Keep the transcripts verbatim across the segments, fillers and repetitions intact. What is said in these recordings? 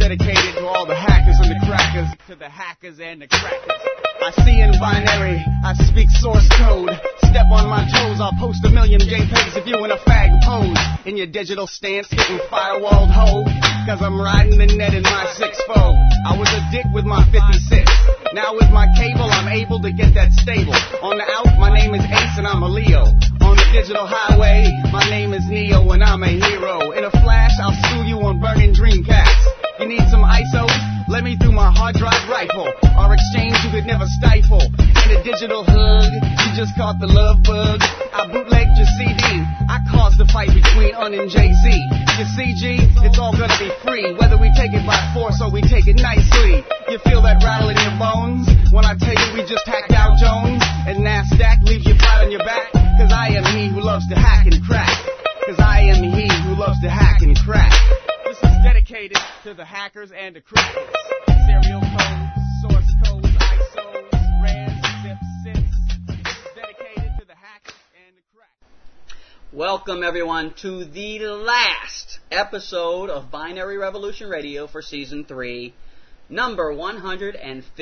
dedicated to all the hackers and the crackers. To the hackers and the crackers. I see in binary, I speak source code. Step on my toes, I'll post a million JPEGs if you in a fag pose. In your digital stance, hitting firewalled hoe. Cause I'm riding the net in my six fold. I was a dick with my fifty-six. Now with my cable, I'm able to get that stable. On the out, my name is Ace and I'm a Leo. On the digital highway, my name is Neo and I'm a hero. In a flash, I'll sue you on burning Dreamcast. You need some I S Os? Let me through my hard drive rifle. Our exchange you could never stifle. In a digital hug, you just caught the love bug. I bootlegged your C D. I caused the fight between Un and Jay-Z. Your C G, it's all gonna be free. Whether we take it by force or we take it nicely. You feel that rattle in your bones when I tell you we just hacked Dow Jones and NASDAQ leaves you flat on your back. Cause I am he who loves to hack and crack. Cause I am he who loves to hack and crack. This is dedicated to the hackers and the crackers. Serial codes, source codes, I S Os, res, zip, zips. This is dedicated to the hackers and the crackers. Welcome, everyone, to the last episode of Binary Revolution Radio for Season three, number one hundred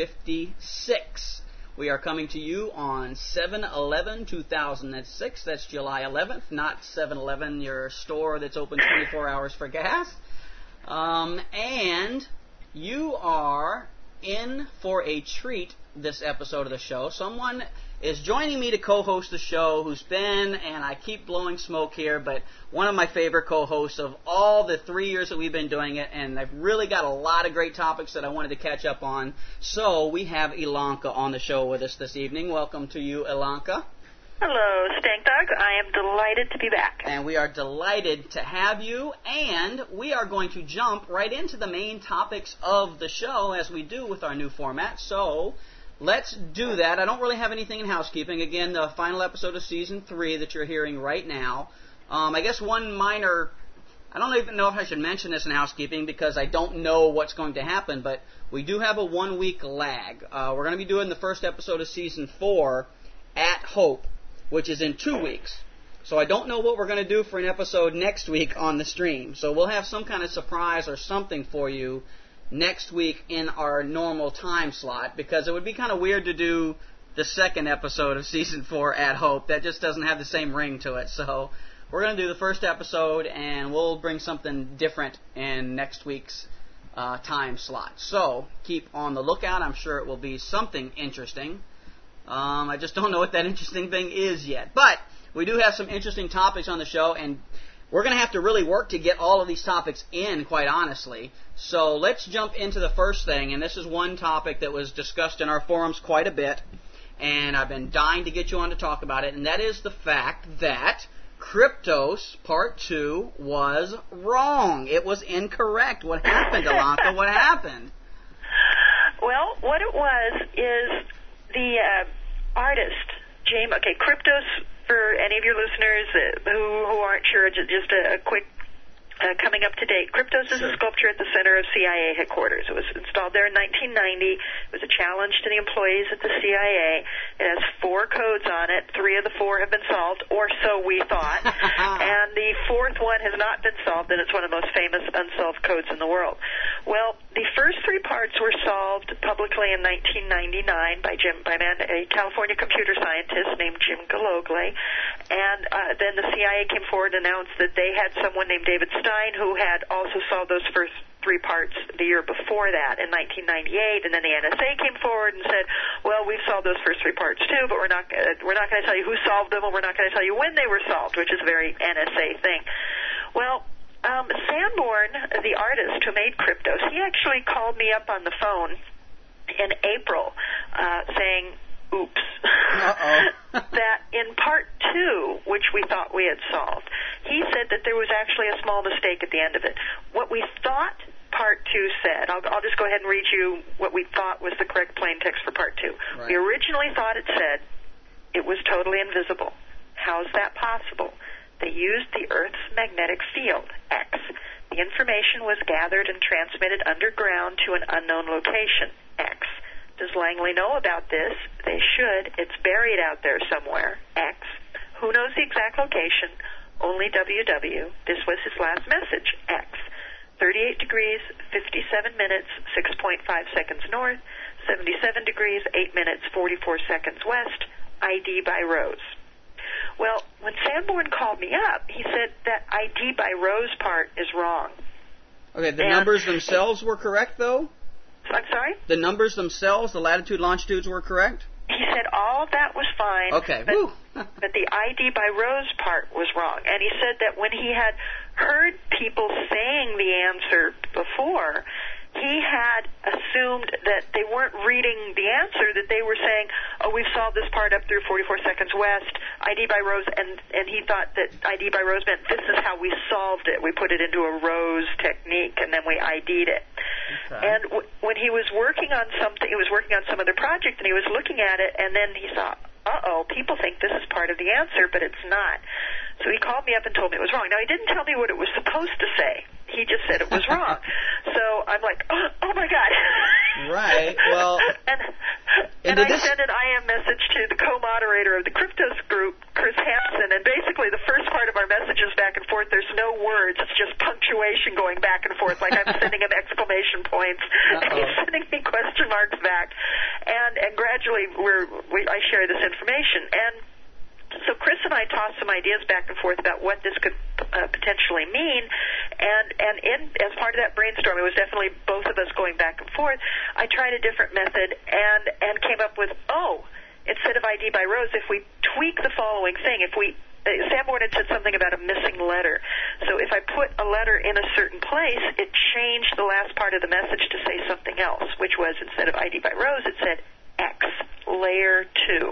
fifty-six. We are coming to you on seven eleven two thousand six. That's July eleventh, not seven eleven, your store that's open twenty-four hours for gas. Um, and you are in for a treat this episode of the show. Someone is joining me to co-host the show who's been, and I keep blowing smoke here, but one of my favorite co-hosts of all the three years that we've been doing it, and I've really got a lot of great topics that I wanted to catch up on. So we have Ilanka on the show with us this evening. Welcome to you, Ilanka. Hello, Stank Dog. I am delighted to be back. And we are delighted to have you, and we are going to jump right into the main topics of the show as we do with our new format. So let's do that. I don't really have anything in housekeeping. Again, the final episode of Season three that you're hearing right now. Um, I guess one minor, I don't even know if I should mention this in housekeeping because I don't know what's going to happen, but we do have a one-week lag. Uh, we're going to be doing the first episode of Season four at Hope, which is in two weeks. So I don't know what we're going to do for an episode next week on the stream. So we'll have some kind of surprise or something for you next week in our normal time slot, because it would be kind of weird to do the second episode of Season four at Hope. That just doesn't have the same ring to it. So we're going to do the first episode, and we'll bring something different in next week's uh, time slot. So keep on the lookout. I'm sure it will be something interesting. Um, I just don't know what that interesting thing is yet. But we do have some interesting topics on the show, and we're going to have to really work to get all of these topics in, quite honestly. So let's jump into the first thing, and this is one topic that was discussed in our forums quite a bit, and I've been dying to get you on to talk about it, and that is the fact that Kryptos Part two was wrong. It was incorrect. What happened, Ilanka? What happened? Well, what it was is the uh, artist, James, okay, Kryptos, for any of your listeners uh, who, who aren't sure, just, just a, a quick uh, coming up to date. Kryptos is Sure. a sculpture at the center of C I A headquarters. It was installed there in nineteen ninety. It was a challenge to the employees at the C I A. It has four codes on it. Three of the four have been solved, or so we thought. And the fourth one has not been solved, and it's one of the most famous unsolved codes in the world. Well, the first three parts were solved publicly in nineteen ninety-nine by Jim, by man, a California computer scientist named Jim Galogley. And uh, then the C I A came forward and announced that they had someone named David Stein who had also solved those first three parts the year before that in nineteen ninety-eight, and then the N S A came forward and said, well, we've solved those first three parts too, but we're not uh, we're not going to tell you who solved them, and we're not going to tell you when they were solved, which is a very N S A thing. Well, um, Sanborn, the artist who made Kryptos, he actually called me up on the phone in April uh, saying, oops, that in part two, which we thought we had solved, he said that there was actually a small mistake at the end of it. What we thought part two said, I'll, I'll just go ahead and read you what we thought was the correct plain text for part two. Right. We originally thought it said it was totally invisible. How's that possible? They used the Earth's magnetic field, X. The information was gathered and transmitted underground to an unknown location, X. Does Langley know about this? They should. It's buried out there somewhere, X. Who knows the exact location? Only W W. This was his last message, X. thirty-eight degrees, fifty-seven minutes, six point five seconds north, seventy-seven degrees, eight minutes, forty-four seconds west, I D by Rose. Well, when Sanborn called me up, he said that I D by Rose part is wrong. Okay, the and numbers themselves were correct, though? I'm sorry? The numbers themselves, the latitude, longitudes were correct? He said all of that was fine. Okay, but, woo. but the I D by Rose part was wrong. And he said that when he had heard people saying the answer before, he had assumed that they weren't reading the answer, that they were saying, oh, we've solved this part up through forty-four seconds west, I D by Rose, and, and he thought that I D by Rose meant this is how we solved it. We put it into a Rose technique, and then we I D'd it. Okay. And w- when he was working on something, he was working on some other project, and he was looking at it, and then he saw, uh-oh, people think this is part of the answer, but it's not. So he called me up and told me it was wrong. Now, he didn't tell me what it was supposed to say. He just said it was wrong. So I'm like, oh, oh my God. Right. Well, and and, and I this... sent an I M message to the co-moderator of the Kryptos group, Chris Hampson, and basically the first part of our message is back and forth. There's no words. It's just punctuation going back and forth, like I'm sending him exclamation points, Uh-oh. and he's sending me question marks back. And and gradually we're, we, I share this information. And so Chris and I tossed some ideas back and forth about what this could uh, potentially mean, and and in as part of that brainstorm, it was definitely both of us going back and forth. I tried a different method and and came up with, oh, instead of I D by Rose, if we tweak the following thing, if we uh, Sanborn had said something about a missing letter, so if I put a letter in a certain place, it changed the last part of the message to say something else, which was instead of I D by Rose, it said X layer two.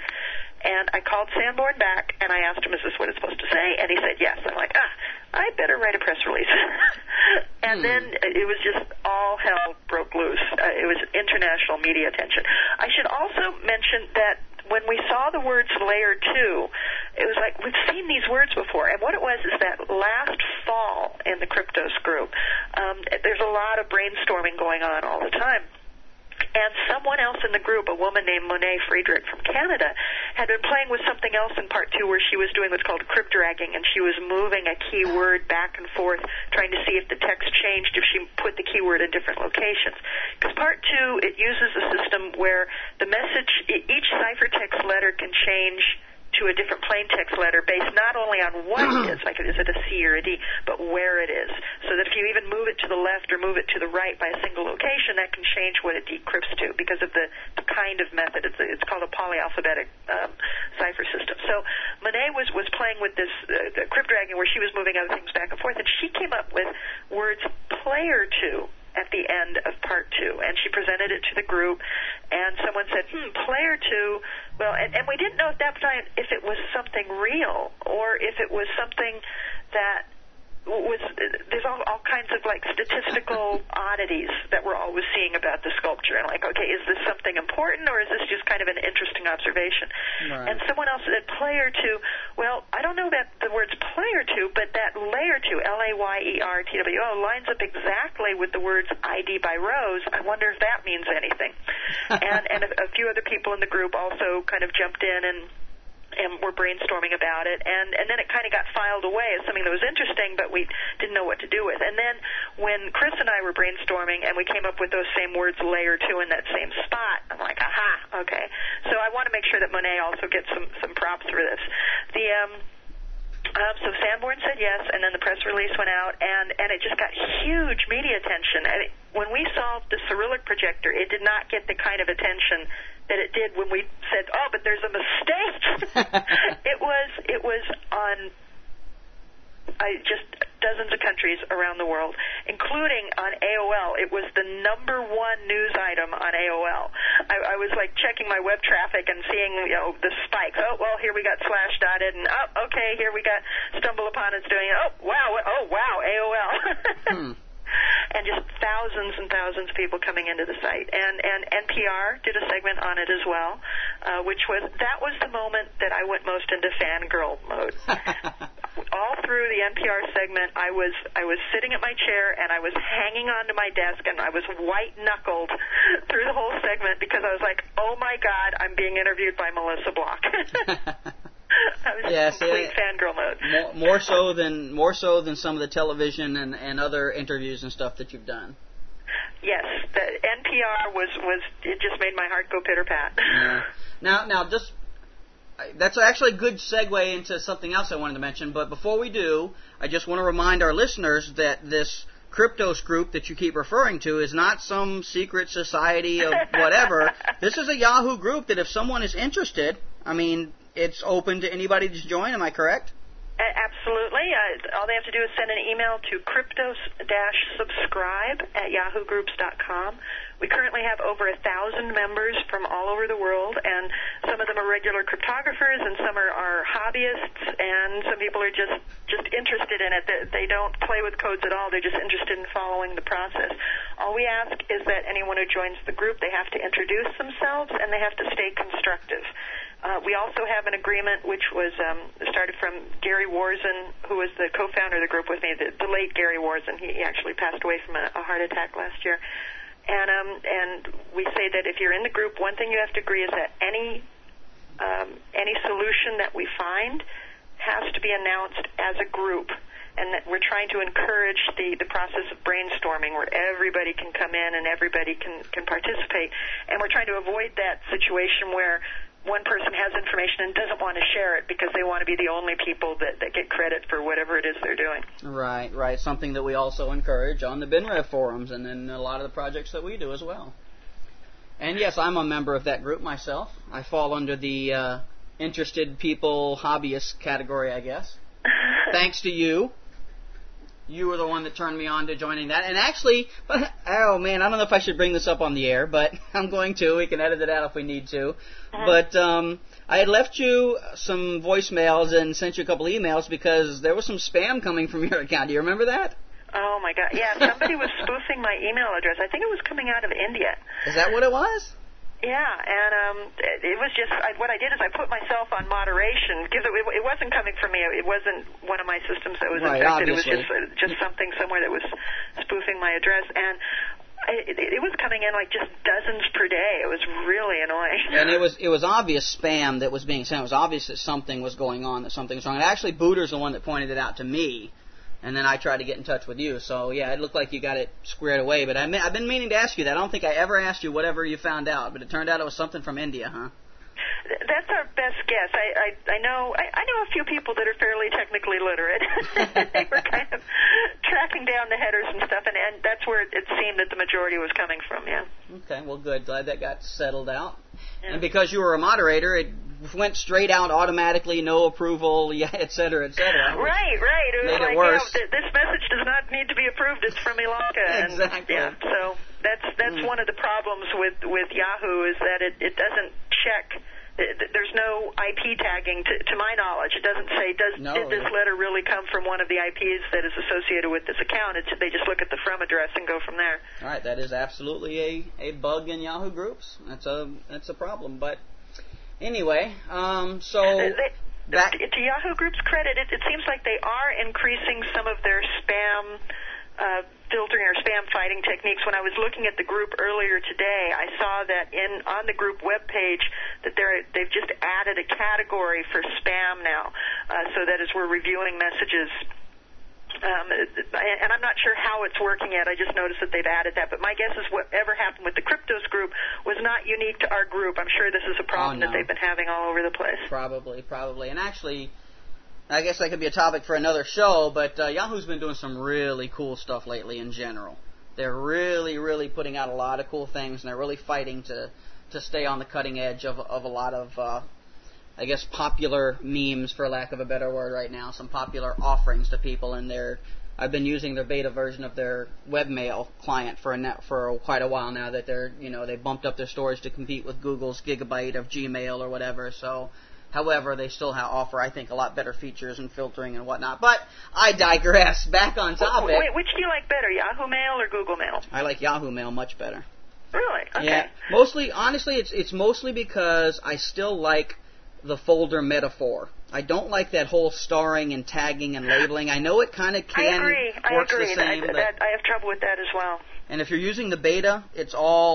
And I called Sanborn back, and I asked him, is this what it's supposed to say? And he said, yes. I'm like, ah, I better write a press release. and hmm. then it was just all hell broke loose. Uh, it was international media attention. I should also mention that when we saw the words layer two, it was like, we've seen these words before. And what it was is that last fall in the Kryptos group, um, there's a lot of brainstorming going on all the time. And someone else in the group, a woman named Monet Friedrich from Canada, had been playing with something else in part two where she was doing what's called crypt dragging, and she was moving a keyword back and forth, trying to see if the text changed if she put the keyword in different locations. Because part two, it uses a system where the message, each ciphertext letter can change to a different plain text letter based not only on what it is, like is it a C or a D, but where it is. So that if you even move it to the left or move it to the right by a single location, that can change what it decrypts to because of the, the kind of method. It's, a, it's called a polyalphabetic um, cipher system. So Monet was, was playing with this uh, crypt dragging where she was moving other things back and forth, and she came up with words player two at the end of part two, and she presented it to the group, and someone said, hmm, player two, well, and, and we didn't know at that time if it was something real or if it was something that was, there's all, all kinds of, like, statistical oddities that we're always seeing about the sculpture, and like, okay, is this something important, or is this just kind of an interesting observation? Right. And someone else said player two, well, I don't know about the words player two, but that layer two, L A Y E R T W O, lines up exactly with the words I D by Rose. I wonder if that means anything. and and a, a few other people in the group also kind of jumped in and and we're brainstorming about it, and, and then it kind of got filed away as something that was interesting, but we didn't know what to do with. And then when Chris and I were brainstorming, and we came up with those same words, layer two, in that same spot, I'm like, aha, okay. So I want to make sure that Monet also gets some, some props for this. The um, Um, so Sanborn said yes, and then the press release went out, and, and it just got huge media attention. I mean, when we solved the Cyrillic projector, it did not get the kind of attention that it did when we said, oh, but there's a mistake. it was it was on I just dozens of countries around the world, including on A O L. It was the number one news item on A O L. I, I was like checking my web traffic and seeing, you know, the spikes. Oh, well, here we got slash dotted, and oh, okay, here we got stumble upon it's doing it. Oh, wow, oh, wow, A O L. hmm. And just thousands and thousands of people coming into the site. And, and N P R did a segment on it as well, uh, which was, that was the moment that I went most into fangirl mode. All through the N P R segment, I was I was sitting at my chair, and I was hanging onto my desk, and I was white-knuckled through the whole segment because I was like, oh, my God, I'm being interviewed by Melissa Block. I was yes, in complete it, fangirl mode. More, more so than more so than some of the television and, and other interviews and stuff that you've done. Yes, the N P R was, was it just made my heart go pitter pat. Yeah. Now, now, just that's actually a good segue into something else I wanted to mention. But before we do, I just want to remind our listeners that this Kryptos group that you keep referring to is not some secret society of whatever. This is a Yahoo group that if someone is interested, I mean, it's open to anybody to join. Am I correct? Absolutely. Uh, all they have to do is send an email to kryptos-subscribe at yahoo groups dot com. We currently have over a thousand members from all over the world, and some of them are regular cryptographers, and some are, are hobbyists, and some people are just, just interested in it. They, they don't play with codes at all. They're just interested in following the process. All we ask is that anyone who joins the group, they have to introduce themselves, and they have to stay constructive. Uh, we also have an agreement which was um, started from Gary Warzen, who was the co-founder of the group with me, the, the late Gary Warzen. He actually passed away from a, a heart attack last year. And um, and we say that if you're in the group, one thing you have to agree is that any um, any solution that we find has to be announced as a group, and that we're trying to encourage the, the process of brainstorming where everybody can come in and everybody can, can participate. And we're trying to avoid that situation where one person has information and doesn't want to share it because they want to be the only people that, that get credit for whatever it is they're doing. Right, right. Something that we also encourage on the BinRev forums and in a lot of the projects that we do as well. And yes, I'm a member of that group myself. I fall under the uh, interested people, hobbyists category, I guess. Thanks to you. You were the one that turned me on to joining that. And actually, oh man, I don't know if I should bring this up on the air, but I'm going to. We can edit it out if we need to. Uh-huh. But um, I had left you some voicemails and sent you a couple emails because there was some spam coming from your account. Do you remember that? Oh my God! Yeah, somebody was spoofing my email address. I think it was coming out of India. Is that what it was? Yeah, and um, it, it was just, I, what I did is I put myself on moderation. Because it, it wasn't coming from me. It wasn't one of my systems that was right, infected. Obviously. It was just just something somewhere that was spoofing my address. And it, it, it was coming in like just dozens per day. It was really annoying. And it was it was obvious spam that was being sent. It was obvious that something was going on, that something was wrong. And actually, Booter's the one that pointed it out to me. And then I tried to get in touch with you. So, yeah, it looked like you got it squared away. But I mean, I've been meaning to ask you that. I don't think I ever asked you whatever you found out. But it turned out it was something from India, huh? That's our best guess. I, I, I know I, I know a few people that are fairly technically literate. They were kind of tracking down the headers and stuff, and, and that's where it, it seemed that the majority was coming from, yeah. Okay, well, good. Glad that got settled out. Yeah. And because you were a moderator, it went straight out automatically, no approval, yeah, et cetera, et cetera. Right, right. It was made like, it worse. You know, th- this message does not need to be approved. It's from Ilanka. Exactly. And, yeah, so that's that's mm. one of the problems with, with Yahoo is that it, it doesn't check. There's no I P tagging, to, to my knowledge. It doesn't say, does no, did this yeah. letter really come from one of the I Ps that is associated with this account? It's, they just look at the from address and go from there. All right, that is absolutely a, a bug in Yahoo groups. That's a that's a problem. But anyway, um, so they, that, to Yahoo Group's credit, it, it seems like they are increasing some of their spam uh, filtering or spam fighting techniques. When I was looking at the group earlier today, I saw that in on the group webpage that they're, they've just added a category for spam now, uh, so that as we're reviewing messages, um, and I'm not sure how it's working yet. I just noticed that they've added that. But my guess is whatever happened with the Kryptos group was not unique to our group. I'm sure this is a problem oh, no. that they've been having all over the place. Probably, probably. And actually, I guess that could be a topic for another show, but uh, Yahoo's been doing some really cool stuff lately in general. They're really, really putting out a lot of cool things, and they're really fighting to, to stay on the cutting edge of, of a lot of, uh, I guess, popular memes, for lack of a better word right now, some popular offerings to people, and they're, I've been using their beta version of their webmail client for a net, for quite a while now, that they're, you know, they bumped up their storage to compete with Google's gigabyte of Gmail or whatever, so... However, they still have, offer, I think, a lot better features and filtering and whatnot. But I digress. Back on topic. Wait, which do you like better, Yahoo Mail or Google Mail? I like Yahoo Mail much better. Really? Okay. Yeah. Mostly, honestly, it's it's mostly because I still like the folder metaphor. I don't like that whole starring and tagging and labeling. I know it kind of can I agree. works I agree. the same. I, but, that, I have trouble with that as well. and if you're using the beta, it's all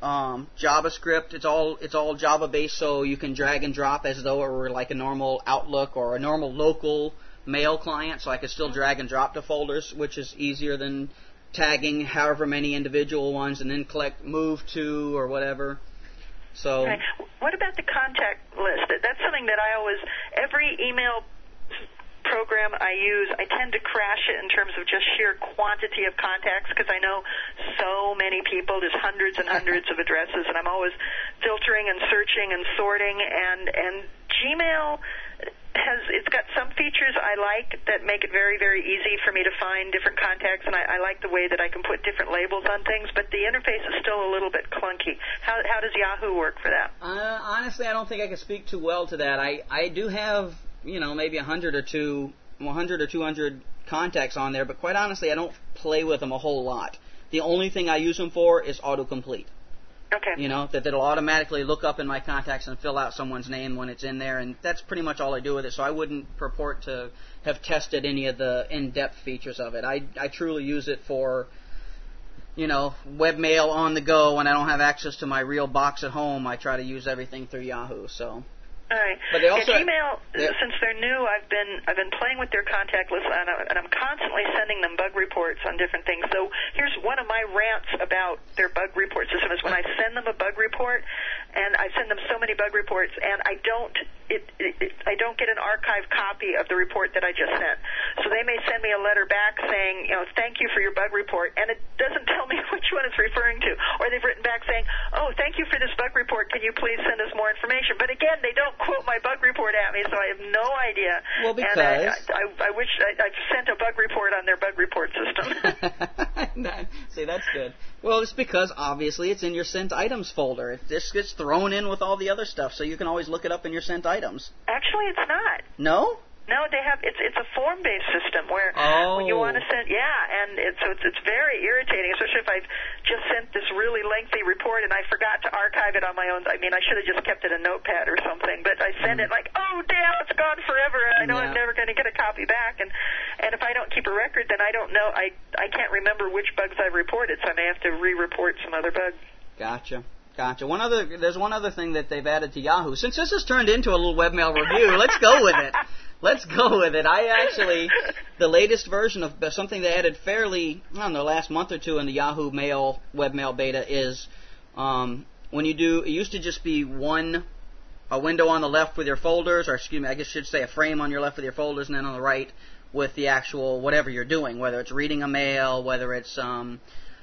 um, JavaScript. It's all it's all Java based, so you can drag and drop as though it were like a normal Outlook or a normal local mail client. So I could still drag and drop to folders, which is easier than tagging however many individual ones and then collect move to or whatever. So okay. What about the contact list? That's something that I always, every email program I use, I tend to crash it in terms of just sheer quantity of contacts because I know so many people, there's hundreds and hundreds of addresses, and I'm always filtering and searching and sorting, and, and Gmail has, it's got some features I like that make it very, very easy for me to find different contacts, and I, I like the way that I can put different labels on things, but the interface is still a little bit clunky. How, how does Yahoo work for that? Uh, honestly, I don't think I can speak too well to that. I, I do have, you know, maybe a hundred or two, one hundred or two hundred contacts on there, but quite honestly, I don't play with them a whole lot. The only thing I use them for is autocomplete. Okay. You know, that it'll automatically look up in my contacts and fill out someone's name when it's in there, and that's pretty much all I do with it, so I wouldn't purport to have tested any of the in-depth features of it. I, I truly use it for, you know, webmail on the go when I don't have access to my real box at home. I try to use everything through Yahoo, so... All right. But they also, yeah, Gmail, they're, since they're new, I've been I've been playing with their contact list, and, I, and I'm constantly sending them bug reports on different things. So here's one of my rants about their bug report system: is when I send them a bug report, and I send them so many bug reports, and I don't it, it, it I don't get an archived copy of the report that I just sent. So they may send me a letter back saying, you know, thank you for your bug report, and it doesn't tell me which one it's referring to. Or they've written back saying, oh, thank you for this bug report. Can you please send us more information? But again, they don't quote my bug report at me, so I have no idea. Well, because... And I, I, I wish I, I'd sent a bug report on their bug report system. See, that's good. Well, it's because, obviously, it's in your sent items folder. It just gets thrown in with all the other stuff, so you can always look it up in your sent items. Actually, it's not. No? No, they have. It's it's a form-based system where oh. when you want to send, yeah, and it's so it's it's very irritating, especially if I've just sent this really lengthy report and I forgot to archive it on my own. I mean, I should have just kept it in Notepad or something, but I send mm. it like, oh damn, it's gone forever, and I know yeah. I'm never going to get a copy back. And and if I don't keep a record, then I don't know. I I can't remember which bugs I've reported, so I may have to re-report some other bugs. Gotcha. Gotcha. One other, there's one other thing that they've added to Yahoo. Since this has turned into a little webmail review, let's go with it. Let's go with it. I actually, the latest version of something they added fairly, I don't know, last month or two in the Yahoo Mail webmail beta is um, when you do, it used to just be one, a window on the left with your folders, or excuse me, I guess I should say a frame on your left with your folders, and then on the right with the actual whatever you're doing, whether it's reading a mail, whether it's um,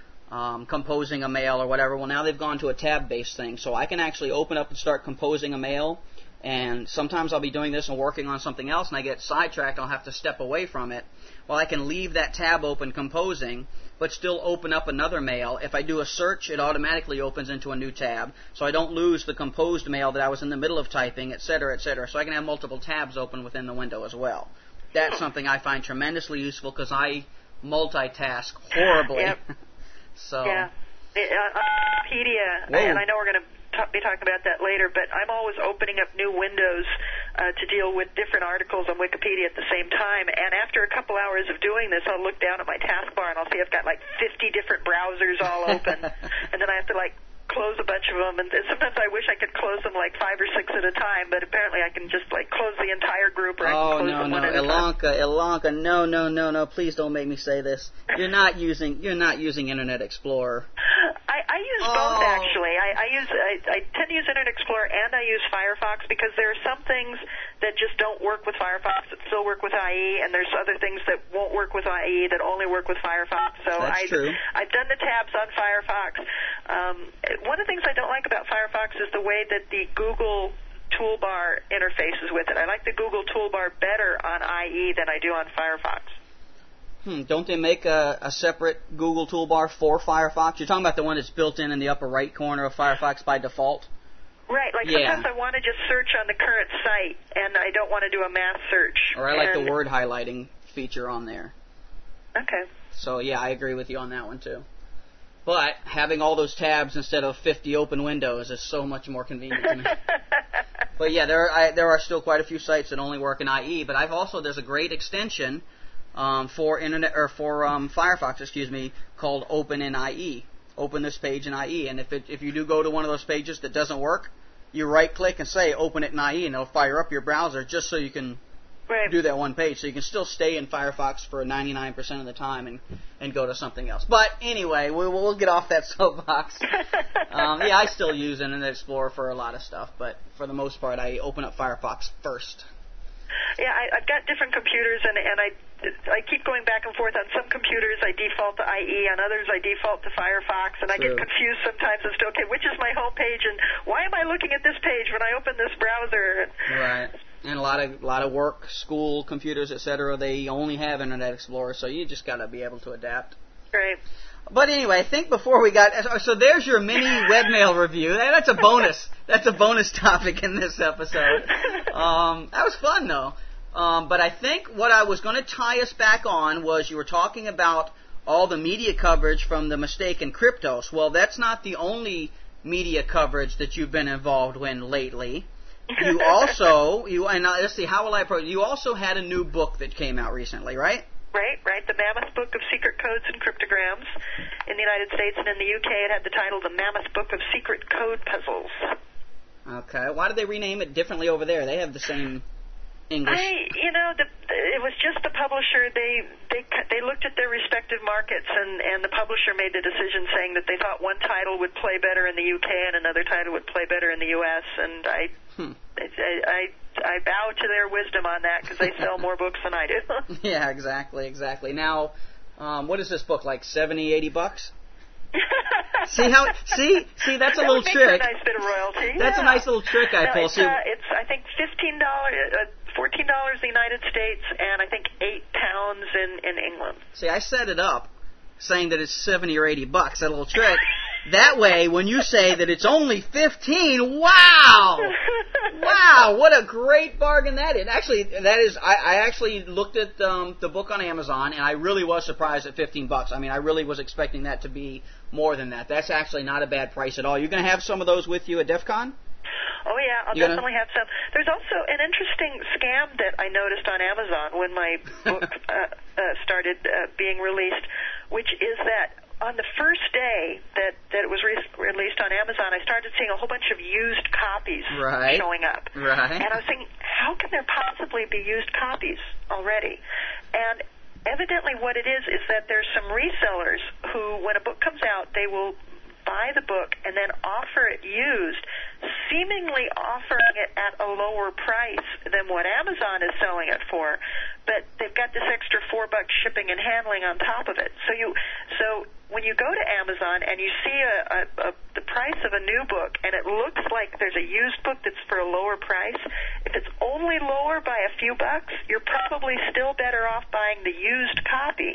um, composing a mail or whatever. Well, now they've gone to a tab-based thing, so I can actually open up and start composing a mail. And sometimes I'll be doing this and working on something else, and I get sidetracked, and I'll have to step away from it. Well, I can leave that tab open composing, but still open up another mail. If I do a search, it automatically opens into a new tab, so I don't lose the composed mail that I was in the middle of typing, et cetera, et cetera. So I can have multiple tabs open within the window as well. That's something I find tremendously useful because I multitask horribly. Yep. so. Yeah. Uh, on Wikipedia, and I know we're going to be talking about that later, but I'm always opening up new windows uh, to deal with different articles on Wikipedia at the same time, and after a couple hours of doing this, I'll look down at my taskbar and I'll see I've got like fifty different browsers all open, and then I have to like close a bunch of them, and sometimes I wish I could close them like five or six at a time, but apparently I can just like close the entire group, or I can oh, close no, them no. one at a time. Ilanka, Ilanka, no, no, no, no, please don't make me say this. You're not using, you're not using Internet Explorer. I, I use oh. both, actually. I, I use I, I tend to use Internet Explorer and I use Firefox because there are some things that just don't work with Firefox that still work with I E, and there's other things that won't work with I E that only work with Firefox. So That's I, true. I've done the tabs on Firefox. Um, one of the things I don't like about Firefox is the way that the Google toolbar interfaces with it. I like the Google toolbar better on I E than I do on Firefox. Hmm, don't they make a, a separate Google toolbar for Firefox? You're talking about the one that's built in in the upper right corner of Firefox by default? Right, like yeah. sometimes I want to just search on the current site, and I don't want to do a mass search. Or I like and the word highlighting feature on there. Okay. So, yeah, I agree with you on that one, too. But having all those tabs instead of fifty open windows is so much more convenient to me. But, yeah, there are, I, there are still quite a few sites that only work in I E, but I've also, there's a great extension um, for internet or for um, Firefox, excuse me, called Open in I E. open this page in I E. And if it, if you do go to one of those pages that doesn't work, you right-click and say open it in I E, and it'll fire up your browser just so you can right. do that one page. So you can still stay in Firefox for ninety-nine percent of the time and, and go to something else. But anyway, we, we'll get off that soapbox. um, yeah, I still use Internet Explorer for a lot of stuff, but for the most part, I open up Firefox first. Yeah, I, I've got different computers, and, and I I keep going back and forth. On some computers, I default to I E. On others, I default to Firefox, and True. I get confused sometimes as to, okay, which is my home page, and why am I looking at this page when I open this browser? Right. And a lot of a lot of work, school computers, et cetera, they only have Internet Explorer, so you just got to be able to adapt. Right. But anyway, I think before we got so there's your mini webmail review. That's a bonus. That's a bonus topic in this episode. Um, that was fun though. Um, but I think what I was going to tie us back on was you were talking about all the media coverage from the mistake in Kryptos. Well, that's not the only media coverage that you've been involved in lately. You also you and uh, let's see how will I approach. You also had a new book that came out recently, right? Right, right. The Mammoth Book of Secret Codes and Cryptograms. In the United States and in the U K, it had the title The Mammoth Book of Secret Code Puzzles. Okay. Why did they rename it differently over there? They have the same English. I, you know, the, it was just the publisher. They they they looked at their respective markets, and, and the publisher made the decision saying that they thought one title would play better in the U K and another title would play better in the U S. And I hmm. I, I I bow to their wisdom on that because they sell more books than I do. Yeah, exactly, exactly. Now, um, what is this book, like seventy, eighty bucks? see how? See, see, that's a that little trick. A nice bit of royalty. That's yeah. a nice little trick I no, pull. It's, see, uh, it's I think fifteen dollars, uh, fourteen dollars in the United States, and I think eight pounds in in England. See, I set it up saying that it's seventy or eighty bucks. That little trick. That way, when you say that it's only fifteen, wow! Wow, what a great bargain that is. Actually, that is, I, I actually looked at um, the book on Amazon, and I really was surprised at fifteen bucks. I mean, I really was expecting that to be more than that. That's actually not a bad price at all. You're going to have some of those with you at DEF CON? Oh, yeah, I'll You're definitely gonna... have some. There's also an interesting scam that I noticed on Amazon when my book uh, uh, started uh, being released, which is that on the first day that, that it was re- released on Amazon, I started seeing a whole bunch of used copies right. showing up. Right. And I was thinking, how can there possibly be used copies already? And evidently what it is is that there's some resellers who, when a book comes out, they will buy the book and then offer it used, seemingly offering it at a lower price than what Amazon is selling it for, but they've got this extra four bucks shipping and handling on top of it. So you, so when you go to Amazon and you see a, a, a the price of a new book and it looks like there's a used book that's for a lower price, if it's only lower by a few bucks, you're probably still better off buying the used copy.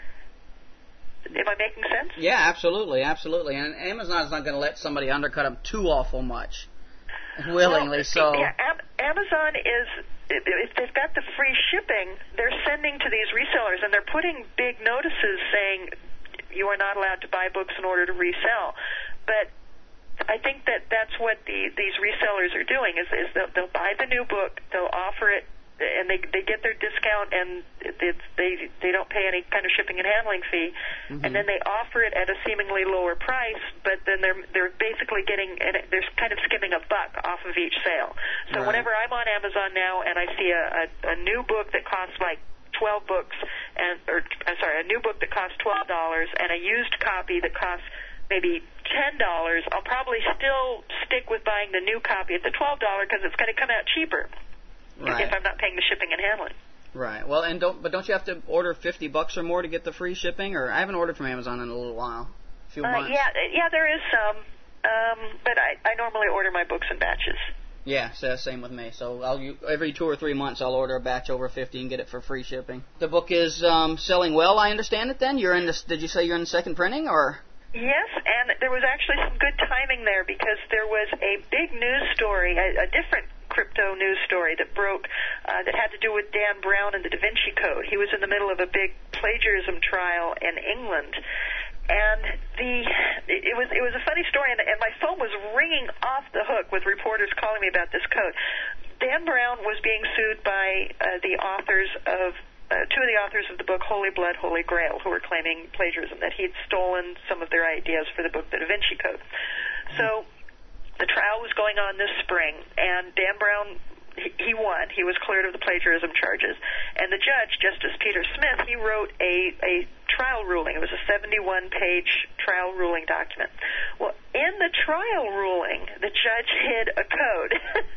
Am I making sense? Yeah, absolutely, absolutely. And Amazon's not going to let somebody undercut them too awful much, willingly. Well, so yeah, Am- Amazon is, if they've got the free shipping, they're sending to these resellers, and they're putting big notices saying you are not allowed to buy books in order to resell. But I think that that's what the, these resellers are doing, is, is they'll, they'll buy the new book, they'll offer it, and they they get their discount, and it's, they they don't pay any kind of shipping and handling fee, mm-hmm. and then they offer it at a seemingly lower price, but then they're they're basically getting, and they're kind of skimming a buck off of each sale. So right. whenever I'm on Amazon now and I see a, a, a new book that costs like twelve books, and or I'm sorry, a new book that costs twelve dollars, and a used copy that costs maybe ten dollars, I'll probably still stick with buying the new copy at the twelve dollars because it's going to come out cheaper. Right. If I'm not paying the shipping and handling. Right. Well, and don't but don't you have to order fifty bucks or more to get the free shipping? Or I haven't ordered from Amazon in a little while, a few uh, months. Yeah, yeah, there is some, um, but I, I normally order my books in batches. Yeah, so same with me. So I'll every two or three months I'll order a batch over fifty and get it for free shipping. The book is um, selling well. I understand it. Then you're in. The, did you say you're in the second printing or? Yes, and there was actually some good timing there because there was a big news story, a, a different crypto news story that broke uh, that had to do with Dan Brown and the Da Vinci Code. He was in the middle of a big plagiarism trial in England, and the it was it was a funny story, and, and my phone was ringing off the hook with reporters calling me about this code. Dan Brown was being sued by uh, the authors of uh, two of the authors of the book Holy Blood, Holy Grail, who were claiming plagiarism, that he'd stolen some of their ideas for the book The Da Vinci Code. So the trial was going on this spring, and Dan Brown, he, he won. He was cleared of the plagiarism charges. And the judge, Justice Peter Smith, he wrote a, a trial ruling. It was a seventy-one page trial ruling document. Well, in the trial ruling, the judge hid a code.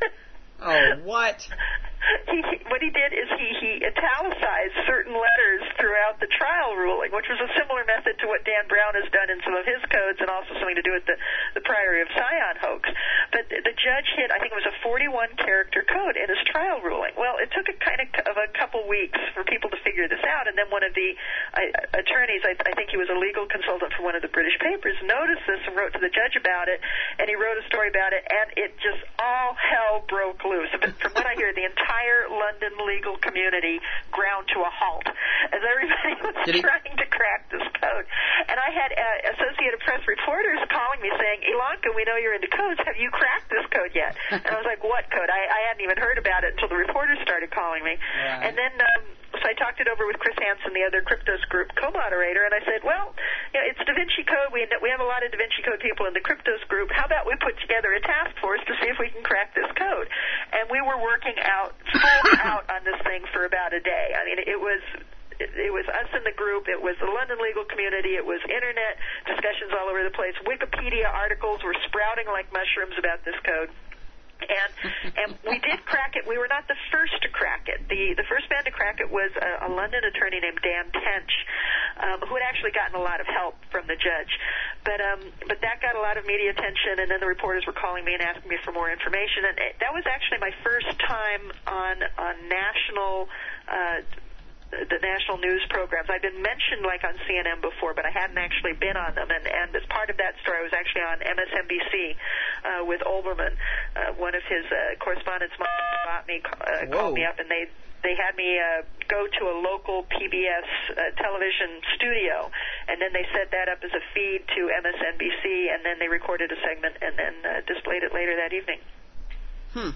Oh, what? He, he, what he did is he, he italicized certain letters throughout the trial ruling, which was a similar method to what Dan Brown has done in some of his codes, and also something to do with the, the Priory of Sion hoax. But the, the judge hid, I think it was a forty-one character code in his trial ruling. Well, it took a kind of, of a couple weeks for people to figure this out, and then one of the uh, attorneys, I, I think he was a legal consultant for one of the British papers, noticed this and wrote to the judge about it, and he wrote a story about it, and it just all hell broke loose. But from what I hear, the entire entire London legal community ground to a halt as everybody was Did trying he... to crack this code. And I had uh, Associated Press reporters calling me saying, Ilanka, we know you're into codes. Have you cracked this code yet? And I was like, what code? I, I hadn't even heard about it until the reporters started calling me. Right. And then um, so I talked it over with Chris Hansen, the other Cryptos Group co-moderator, and I said, well, you know, it's Da Vinci Code. We, we have a lot of Da Vinci Code people in the Cryptos Group. How about we put together a task force to see if we can crack this code? And we were working out full out on this thing for about a day. I mean, it was it was us in the group, it was the London legal community, it was internet discussions all over the place. Wikipedia articles were sprouting like mushrooms about this code. And and we did crack it. We were not the first to crack it. The the first man to crack it was a, a London attorney named Dan Tench, um, who had actually gotten a lot of help from the judge. But um, but that got a lot of media attention, and then the reporters were calling me and asking me for more information. And it, that was actually my first time on on national. Uh, the national news programs. I've been mentioned like on C N N before, but I hadn't actually been on them. And, and as part of that story, I was actually on M S N B C uh, with Olbermann. Uh, one of his uh, correspondents bought me, uh, called me up, and they they had me uh, go to a local P B S uh, television studio, and then they set that up as a feed to M S N B C, and then they recorded a segment and then uh, displayed it later that evening. Hmm.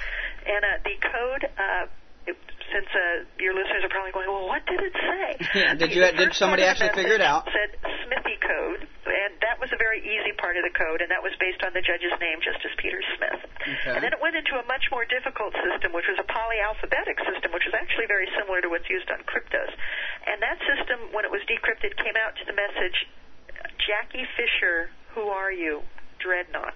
And uh, the code. Uh, It, since uh, your listeners are probably going, well, what did it say? Yeah, did you? Did somebody actually figure it out? It said Smithy code, and that was a very easy part of the code, and that was based on the judge's name, Justice Peter Smith. Okay. And then it went into a much more difficult system, which was a polyalphabetic system, which was actually very similar to what's used on Cryptos. And that system, when it was decrypted, came out to the message, Jackie Fisher, who are you? Dreadnought.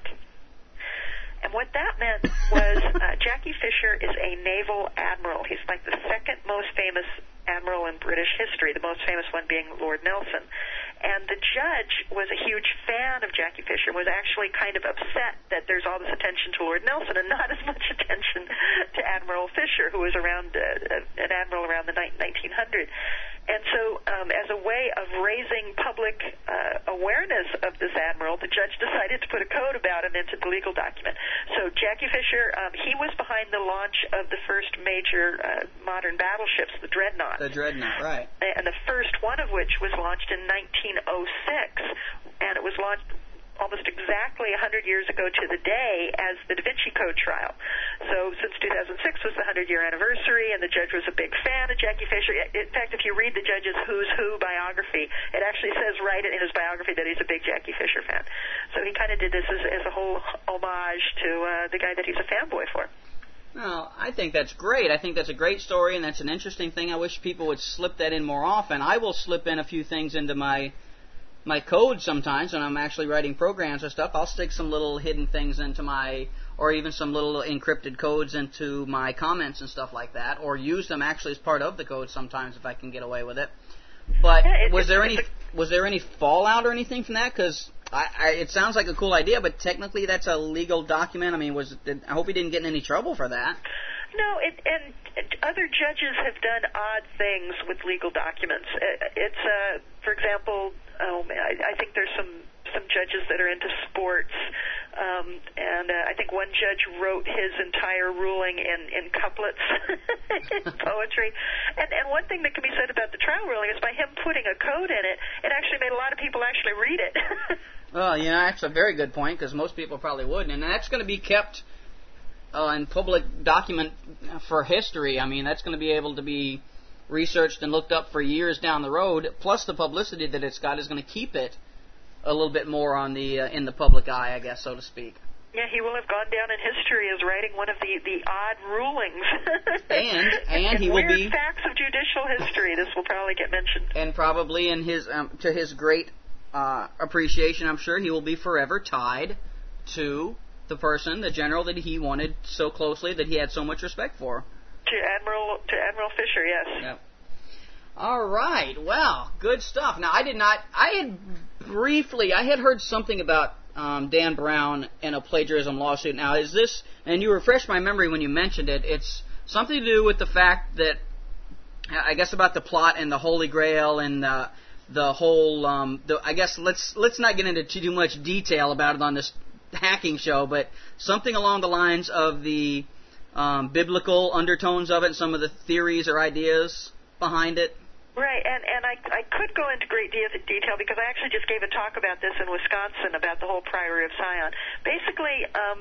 And what that meant was uh, Jackie Fisher is a naval admiral. He's like the second most famous admiral in British history, the most famous one being Lord Nelson. And the judge was a huge fan of Jackie Fisher, was actually kind of upset that there's all this attention to Lord Nelson and not as much attention to Admiral Fisher, who was around uh, an admiral around the nineteen hundred. And so um, as a way of raising public uh, awareness of this admiral, the judge decided to put a code about him into the legal document. So Jackie Fisher, um, he was behind the launch of the first major uh, modern battleships, the Dreadnought. The Dreadnought, right. And the first one of which was launched in nineteen oh six, and it was launched almost exactly one hundred years ago to the day as the Da Vinci Code trial. So since two thousand six was the one hundred year anniversary, and the judge was a big fan of Jackie Fisher. In fact, if you read the judge's Who's Who biography, it actually says right in his biography that he's a big Jackie Fisher fan. So he kind of did this as, as a whole homage to uh, the guy that he's a fanboy for. Well, I think that's great. I think that's a great story, and that's an interesting thing. I wish people would slip that in more often. I will slip in a few things into my my code sometimes when I'm actually writing programs or stuff. I'll stick some little hidden things into my, or even some little encrypted codes into my comments and stuff like that, or use them actually as part of the code sometimes if I can get away with it. But yeah, it, was there it, any it, was there any fallout or anything from that? Because I, I, it sounds like a cool idea, but technically that's a legal document. I mean, was did, I hope he didn't get in any trouble for that. No, it, and other judges have done odd things with legal documents. It's, uh, for example, oh man, I, I think there's some some judges that are into sports, um, and uh, I think one judge wrote his entire ruling in, in couplets in poetry. And, and one thing that can be said about the trial ruling is by him putting a code in it, it actually made a lot of people actually read it. Well, yeah, that's a very good point, because most people probably wouldn't, and that's going to be kept uh, in public document for history. I mean, that's going to be able to be researched and looked up for years down the road, plus the publicity that it's got, is going to keep it a little bit more on the uh, in the public eye, I guess, so to speak. Yeah, he will have gone down in history as writing one of the, the odd rulings. and and he will be weird facts of judicial history. This will probably get mentioned. And probably in his um, to his great uh, appreciation, I'm sure he will be forever tied to the person, the general that he wanted so closely, that he had so much respect for. To Admiral to Admiral Fisher, yes. Yep. All right. Well, good stuff. Now, I did not. I had briefly. I had heard something about um, Dan Brown and a plagiarism lawsuit. Now, is this? And you refreshed my memory when you mentioned it. It's something to do with the fact that, I guess, about the plot and the Holy Grail and the the whole. Um, the, I guess let's let's not get into too much detail about it on this hacking show, but something along the lines of the um, biblical undertones of it, some of the theories or ideas behind it. Right, and, and I, I could go into great de- detail because I actually just gave a talk about this in Wisconsin about the whole Priory of Sion. Basically, um,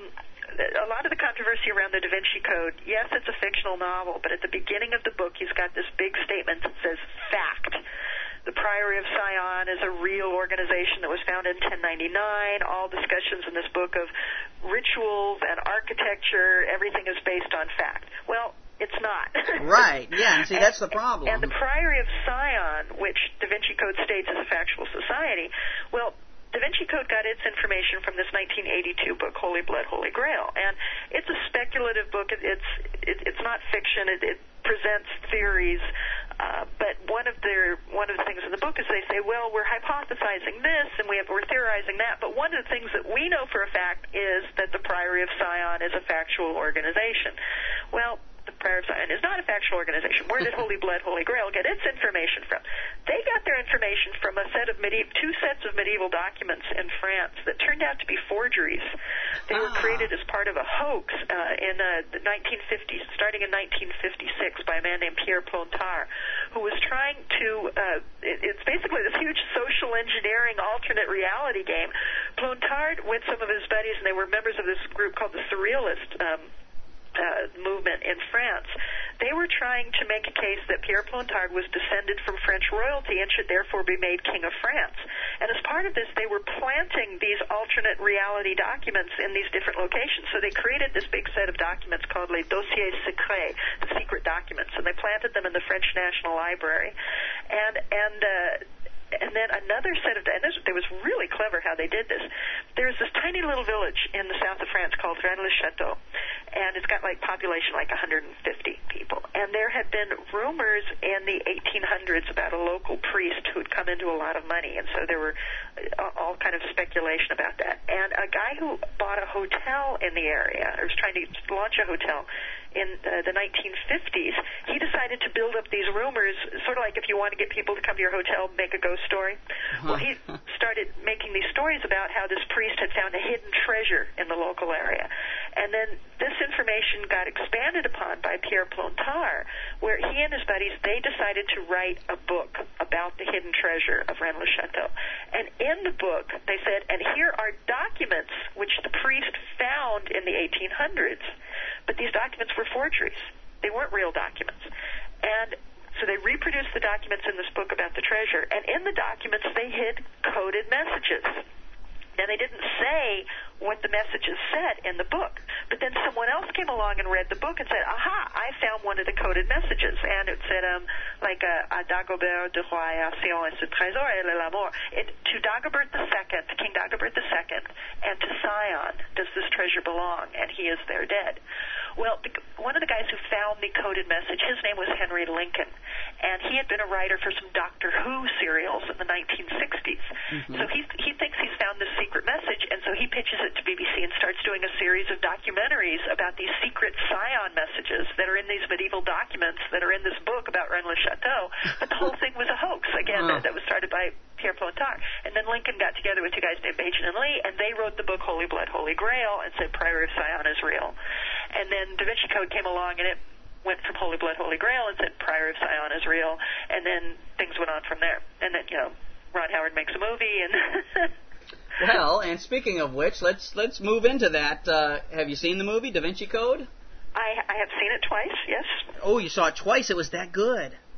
a lot of the controversy around the Da Vinci Code, yes, it's a fictional novel, but at the beginning of the book he's got this big statement that says, fact. The Priory of Sion is a real organization that was founded in ten ninety-nine. All discussions in this book of rituals and architecture, everything is based on fact. Well, it's not. Right, yeah, and see, that's the problem. And the Priory of Sion, which Da Vinci Code states is a factual society, well, Da Vinci Code got its information from this nineteen eighty-two book, Holy Blood, Holy Grail. And it's a speculative book. It, it's it, it's not fiction. It, it presents theories. Uh, but one of their one of the things in the book is they say, well, we're hypothesizing this and we have, we're theorizing that. But one of the things that we know for a fact is that the Priory of Sion is a factual organization. Well, the Priory of Sion is not a factual organization. Where did Holy Blood, Holy Grail get its information from? They got their information from a set of medieval, two sets of medieval documents in France that turned out to be forgeries. They were ah. created as part of a hoax uh, in uh, the nineteen fifties, starting in nineteen fifty-six, by a man named Pierre Plantard, who was trying to. Uh, it, it's basically this huge social engineering alternate reality game. Plantard with some of his buddies, and they were members of this group called the Surrealist. Um, Uh, movement in France. They were trying to make a case that Pierre Plantard was descended from French royalty and should therefore be made King of France. And as part of this, they were planting these alternate reality documents in these different locations. So they created this big set of documents called Les Dossiers Secrets, the secret documents, and they planted them in the French National Library. And, and, uh, And then another set of, and this, it was really clever how they did this. There's this tiny little village in the south of France called Rennes-le-Château, and it's got like population like one hundred fifty people. And there had been rumors in the eighteen hundreds about a local priest who'd come into a lot of money, and so there were all kind of speculation about that. And a guy who bought a hotel in the area, or was trying to launch a hotel in uh, the nineteen fifties, he decided to build up these rumors, sort of like if you want to get people to come to your hotel, make a ghost story. Well, he started making these stories about how this priest had found a hidden treasure in the local area. And then this information got expanded upon by Pierre Plantard, where he and his buddies, they decided to write a book about the hidden treasure of Rennes-le-Château. And in the book, they said, and here are documents which the priest found in the eighteen hundreds, but these documents were forgeries. They weren't real documents. And so they reproduced the documents in this book about the treasure, and in the documents they hid coded messages. Now, they didn't say what the messages said in the book, but then someone else came along and read the book and said, aha, I found one of the coded messages. And it said, um, like, uh, à Dagobert de Royation et ce trésor et l'amour. It, to Dagobert the Second, King Dagobert the Second, and to Sion does this treasure belong, and he is there dead. Well, one of the guys who found the coded message, his name was Henry Lincoln, and he had been a writer for some Doctor Who serials in the nineteen sixties. Mm-hmm. So he he thinks he's found this secret message, and so he pitches it to B B C and starts doing a series of documentaries about these secret Sion messages that are in these medieval documents that are in this book about Rennes-le-Château. But the whole thing was a hoax, again, oh. that, that was started by Pierre Plantard. And then Lincoln got together with two guys named Bajan and Lee, and they wrote the book Holy Blood, Holy Grail, and said Priory of Sion is real. And then Da Vinci Code came along, and it went from Holy Blood, Holy Grail, and said Priory of Sion is real. And then things went on from there. And then, you know, Ron Howard makes a movie, and... Well, and speaking of which, let's let's move into that. Uh, have you seen the movie Da Vinci Code? I, I have seen it twice, yes. Oh, you saw it twice. It was that good.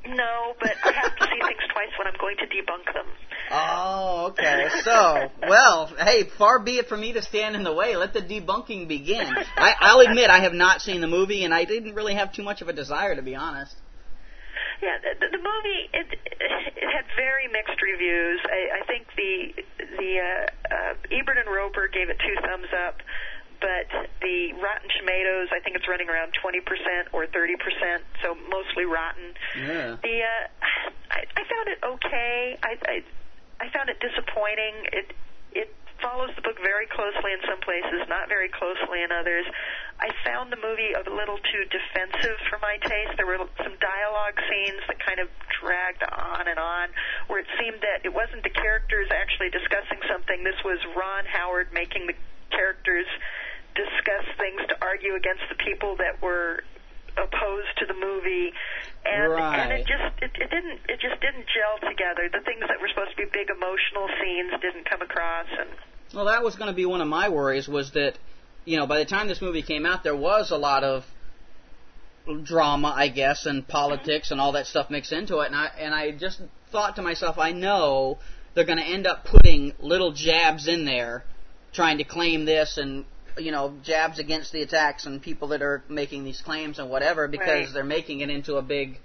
No, but I have to see things twice when I'm going to debunk them. Oh, okay. So, well, hey, far be it from me to stand in the way. Let the debunking begin. I, I'll admit I have not seen the movie, and I didn't really have too much of a desire, to be honest. Yeah, the, the movie, it, it had very mixed reviews. I, I think the the uh, uh, Ebert and Roper gave it two thumbs up, but the Rotten Tomatoes, I think it's running around twenty percent or thirty percent, so mostly rotten. Yeah. The uh, I, I found it okay. I, I I found it disappointing. It it follows the book very closely in some places, not very closely in others. I found the movie a little too defensive for my taste. There were some dialogue scenes that kind of dragged on and on, where it seemed that it wasn't the characters actually discussing something. This was Ron Howard making the characters discuss things to argue against the people that were opposed to the movie, and right. and it just it, it didn't it just didn't gel together. The things that were supposed to be big emotional scenes didn't come across. And well, that was going to be one of my worries, was that, you know, by the time this movie came out, there was a lot of drama, I guess, and politics and all that stuff mixed into it, and I and I just thought to myself, I know they're going to end up putting little jabs in there, trying to claim this and, you know, jabs against the attacks and people that are making these claims and whatever, because right. they're making it into a big,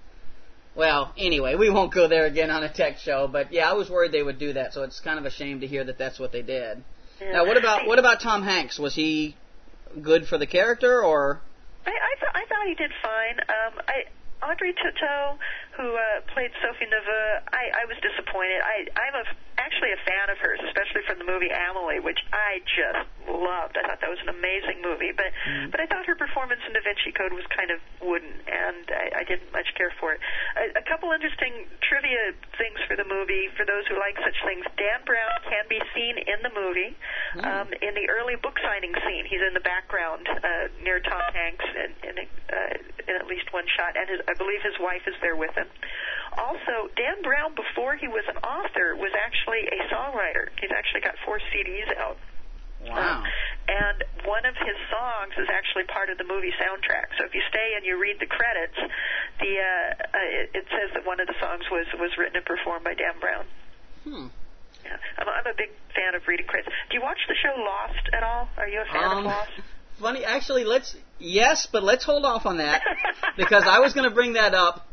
well, anyway, we won't go there again on a tech show, but yeah, I was worried they would do that, so it's kind of a shame to hear that that's what they did. Yeah. Now, what about what about Tom Hanks? Was he good for the character, or? I I, th- I thought he did fine. Um, I Audrey Tautou, who uh, played Sophie Neveu, I, I was disappointed. I, I'm a, actually a fan of hers, especially from the movie Amelie, which I just loved. I thought that was an amazing movie, but mm. but I thought her performance in Da Vinci Code was kind of wooden, and I, I didn't much care for it. A, a couple interesting trivia things for the movie, for those who like such things. Dan Brown can be seen in the movie. Mm. Um, in the early book signing scene, he's in the background uh, near Tom Hanks in, in, uh, in at least one shot, and his, I believe his wife is there with him. Also, Dan Brown, before he was an author, was actually a songwriter. He's actually got four C Ds out. Wow. Um, and one of his songs is actually part of the movie soundtrack. So if you stay and you read the credits, the uh, uh, it, it says that one of the songs was, was written and performed by Dan Brown. Hmm. Yeah. I'm, I'm a big fan of reading credits. Do you watch the show Lost at all? Are you a fan um, of Lost? Funny, actually, let's, yes, but let's hold off on that, because I was going to bring that up,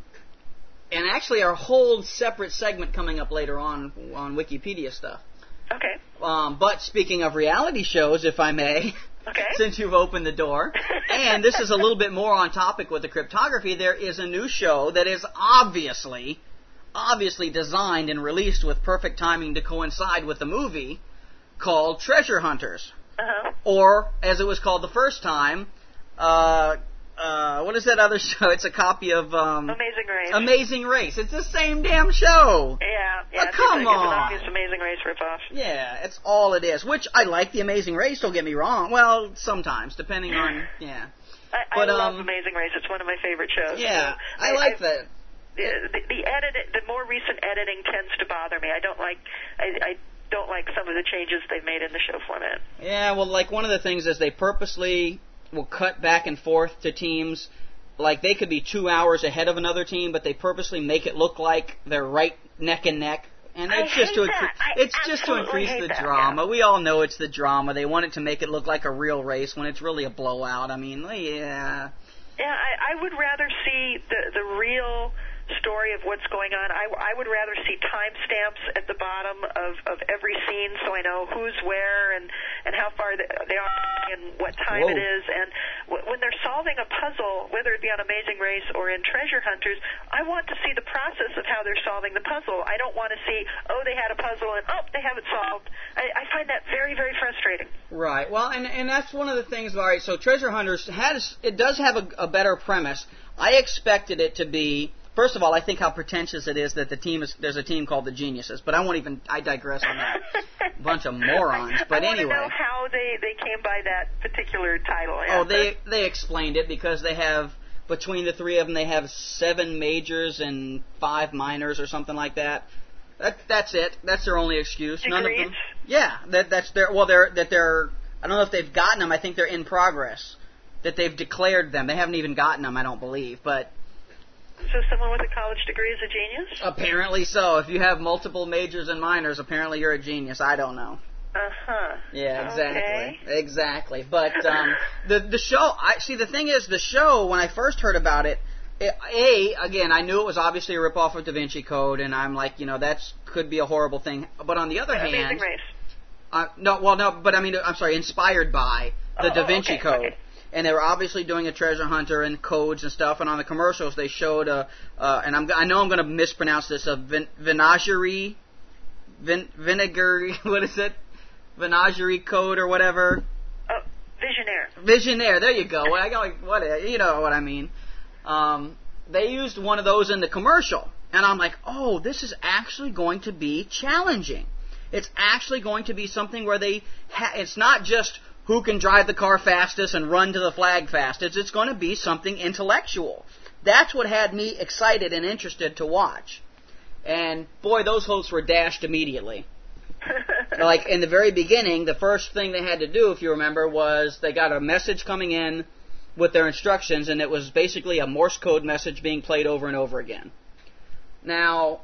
and actually our whole separate segment coming up later on on Wikipedia stuff. Okay. Um, but speaking of reality shows, if I may, okay. since you've opened the door, and this is a little bit more on topic with the cryptography, there is a new show that is obviously, obviously designed and released with perfect timing to coincide with the movie, called Treasure Hunters. Uh-huh. Or, as it was called the first time, uh, uh, what is that other show? It's a copy of um, Amazing Race. Amazing Race. It's the same damn show. Yeah, yeah. Oh, come it's, on. It's an obvious Amazing Race ripoff. Yeah, it's all it is. Which I like the Amazing Race. Don't get me wrong. Well, sometimes, depending on yeah. I, but, I love um, Amazing Race. It's one of my favorite shows. Yeah, so I, I like I, that. The, the, the edit, the more recent editing tends to bother me. I don't like. I. I don't like some of the changes they've made in the show format. Yeah, well, like one of the things is they purposely will cut back and forth to teams. Like they could be two hours ahead of another team, but they purposely make it look like they're right neck and neck. And it's I just hate to that. incre- I it's just to increase hate the that, drama. yeah. We all know it's the drama. They want it to make it look like a real race when it's really a blowout. I mean, yeah. Yeah, I, I would rather see the the real story of what's going on. I, I would rather see timestamps at the bottom of, of every scene so I know who's where and, and how far they are and what time Whoa. it is. And w- when they're solving a puzzle, whether it be on Amazing Race or in Treasure Hunters, I want to see the process of how they're solving the puzzle. I don't want to see, oh, they had a puzzle and, oh, they have it solved. I, I find that very, very frustrating. Right. Well, and and that's one of the things. All right. So Treasure Hunters has it does have a, a better premise. I expected it to be. First of all, I think how pretentious it is that the team is. There's a team called the Geniuses, but I won't even. I digress on that. Bunch of morons. But I anyway. I want to know how they, they came by that particular title. Yeah. Oh, they they explained it because they have between the three of them they have seven majors and five minors or something like that. That that's it. That's their only excuse. Degrees? None of them. Yeah, that that's their. Well, they're that they're. I don't know if they've gotten them. I think they're in progress. That they've declared them. They haven't even gotten them. I don't believe, but. So someone with a college degree is a genius? Apparently so. If you have multiple majors and minors, apparently you're a genius. I don't know. Uh-huh. Yeah, exactly. Okay. Exactly. But um, the the show, I see, the thing is, the show, when I first heard about it, it, A, again, I knew it was obviously a ripoff of Da Vinci Code, and I'm like, you know, that could be a horrible thing. But on the other Amazing hand... Race. Uh, no, well, no, but I mean, I'm sorry, inspired by the Oh, Da Vinci okay, Code. okay. And they were obviously doing a treasure hunter and codes and stuff, and on the commercials they showed a, uh, and I'm, I know I'm going to mispronounce this, a vin, vinagerie, vin, vinegar, what is it? Vinagerie code or whatever. Oh, Visionaire. Visionaire, there you go. What, I got, what, you know what I mean. Um, they used one of those in the commercial, and I'm like, oh, this is actually going to be challenging. It's actually going to be something where they, ha- it's not just who can drive the car fastest and run to the flag fastest. It's going to be something intellectual. That's what had me excited and interested to watch. And boy, those hopes were dashed immediately. Like in the very beginning, the first thing they had to do, if you remember, was they got a message coming in with their instructions, and it was basically a Morse code message being played over and over again. Now,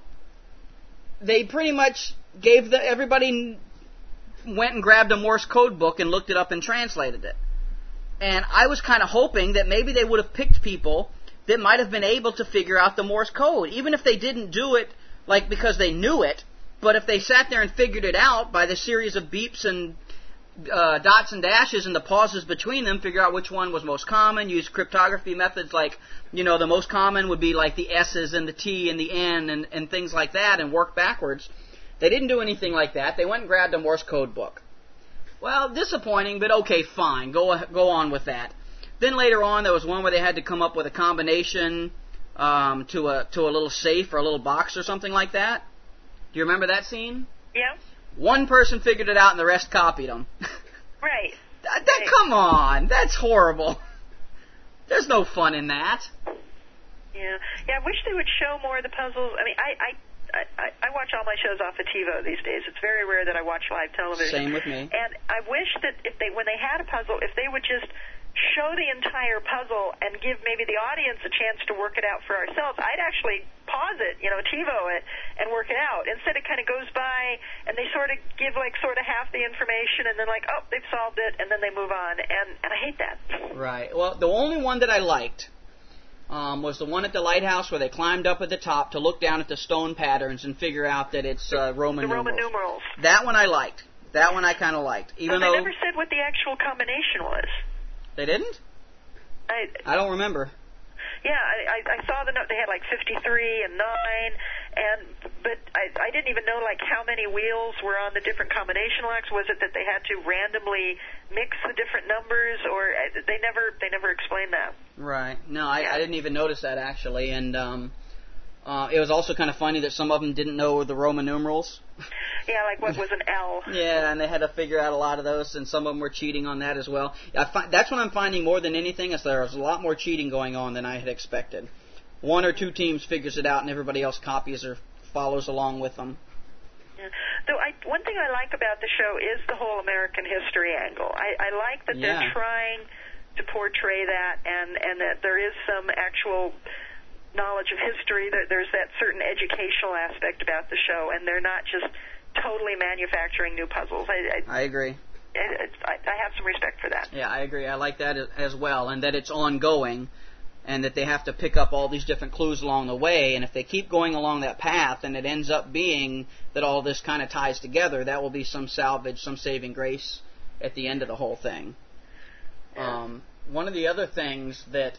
they pretty much gave the, everybody went and grabbed a Morse code book and looked it up and translated it. And I was kind of hoping that maybe they would have picked people that might have been able to figure out the Morse code, even if they didn't do it like because they knew it. But if they sat there and figured it out by the series of beeps and uh, dots and dashes and the pauses between them, figure out which one was most common, use cryptography methods like, you know, the most common would be like the S's and the T and the N and, and things like that, and work backwards. They didn't do anything like that. They went and grabbed a Morse code book. Well, disappointing, but okay, fine. Go go on with that. Then later on, there was one where they had to come up with a combination um, to a to a little safe or a little box or something like that. Do you remember that scene? Yeah. One person figured it out and the rest copied them. Right. that, that right. Come on, that's horrible. There's no fun in that. Yeah. Yeah, I wish they would show more of the puzzles. I mean, I... I I, I watch all my shows off of TiVo these days. It's very rare that I watch live television. Same with me. And I wish that if they, when they had a puzzle, if they would just show the entire puzzle and give maybe the audience a chance to work it out for ourselves, I'd actually pause it, you know, TiVo it, and work it out. Instead, it kind of goes by, and they sort of give, like, sort of half the information, and then, like, oh, they've solved it, and then they move on. And, and I hate that. Right. Well, the only one that I liked Um, was the one at the lighthouse where they climbed up at the top to look down at the stone patterns and figure out that it's uh, Roman the numerals. Roman numerals. That one I liked. That one I kind of liked. Even but they though never said what the actual combination was. They didn't? I, I don't remember. Yeah, I, I, I saw the note. They had like fifty-three and nine, and but I, I didn't even know like how many wheels were on the different combination locks. Was it that they had to randomly mix the different numbers, or uh, they never they never explained that? Right. No, I, I didn't even notice that actually, and um, uh, it was also kind of funny that some of them didn't know the Roman numerals. Yeah, like what was an L? Yeah, and they had to figure out a lot of those, and some of them were cheating on that as well. I fi- that's what I'm finding more than anything is there's a lot more cheating going on than I had expected. One or two teams figures it out, and everybody else copies or follows along with them. Yeah. Though I, one thing I like about the show is the whole American history angle. I, I like that Yeah. they're trying to portray that, and, and that there is some actual knowledge of history. There, there's that certain educational aspect about the show, and they're not just totally manufacturing new puzzles. I, I, I agree. I, I have some respect for that. Yeah, I agree. I like that as well, and that it's ongoing, and that they have to pick up all these different clues along the way, and if they keep going along that path, and it ends up being that all this kind of ties together, that will be some salvage, some saving grace at the end of the whole thing. Yeah. Um, one of the other things that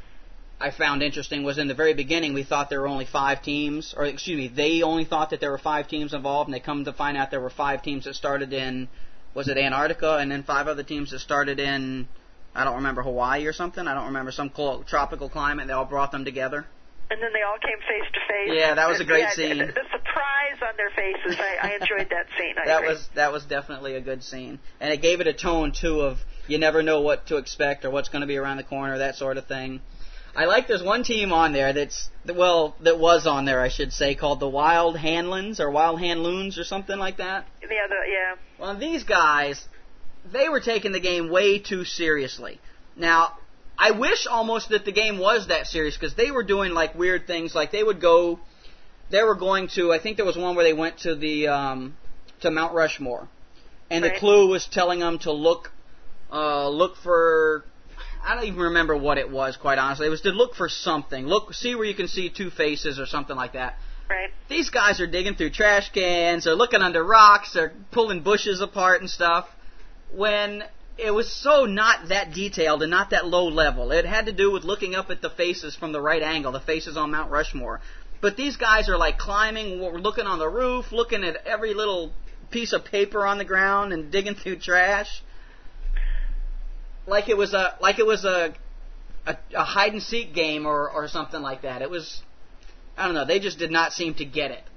I found interesting was in the very beginning we thought there were only five teams, or excuse me, they only thought that there were five teams involved, and they come to find out there were five teams that started in, was it Antarctica, and then five other teams that started in, I don't remember, Hawaii or something, I don't remember, some cl- tropical climate, they all brought them together. And then they all came face to face. Yeah, that was a great yeah, scene. The, the surprise on their faces, I, I enjoyed that scene. I that agree. was that was definitely a good scene, and it gave it a tone too of you never know what to expect or what's going to be around the corner, that sort of thing. I like there's one team on there that's well that was on there I should say called the Wild Hanlons or Wild Hanloons or something like that. Yeah, the, yeah. Well, these guys, they were taking the game way too seriously. Now, I wish almost that the game was that serious, because they were doing like weird things. Like they would go, they were going to. I think there was one where they went to the um, to Mount Rushmore, and right. the clue was telling them to look, uh, look for. I don't even remember what it was, quite honestly. It was to look for something. Look, see where you can see two faces or something like that. Right. These guys are digging through trash cans, they're looking under rocks, they're pulling bushes apart and stuff, when it was so not that detailed and not that low level. It had to do with looking up at the faces from the right angle, the faces on Mount Rushmore. But these guys are like climbing, looking on the roof, looking at every little piece of paper on the ground and digging through trash. Like it was a like it was a a, a hide and seek game or, or something like that. It was, I don't know, they just did not seem to get it.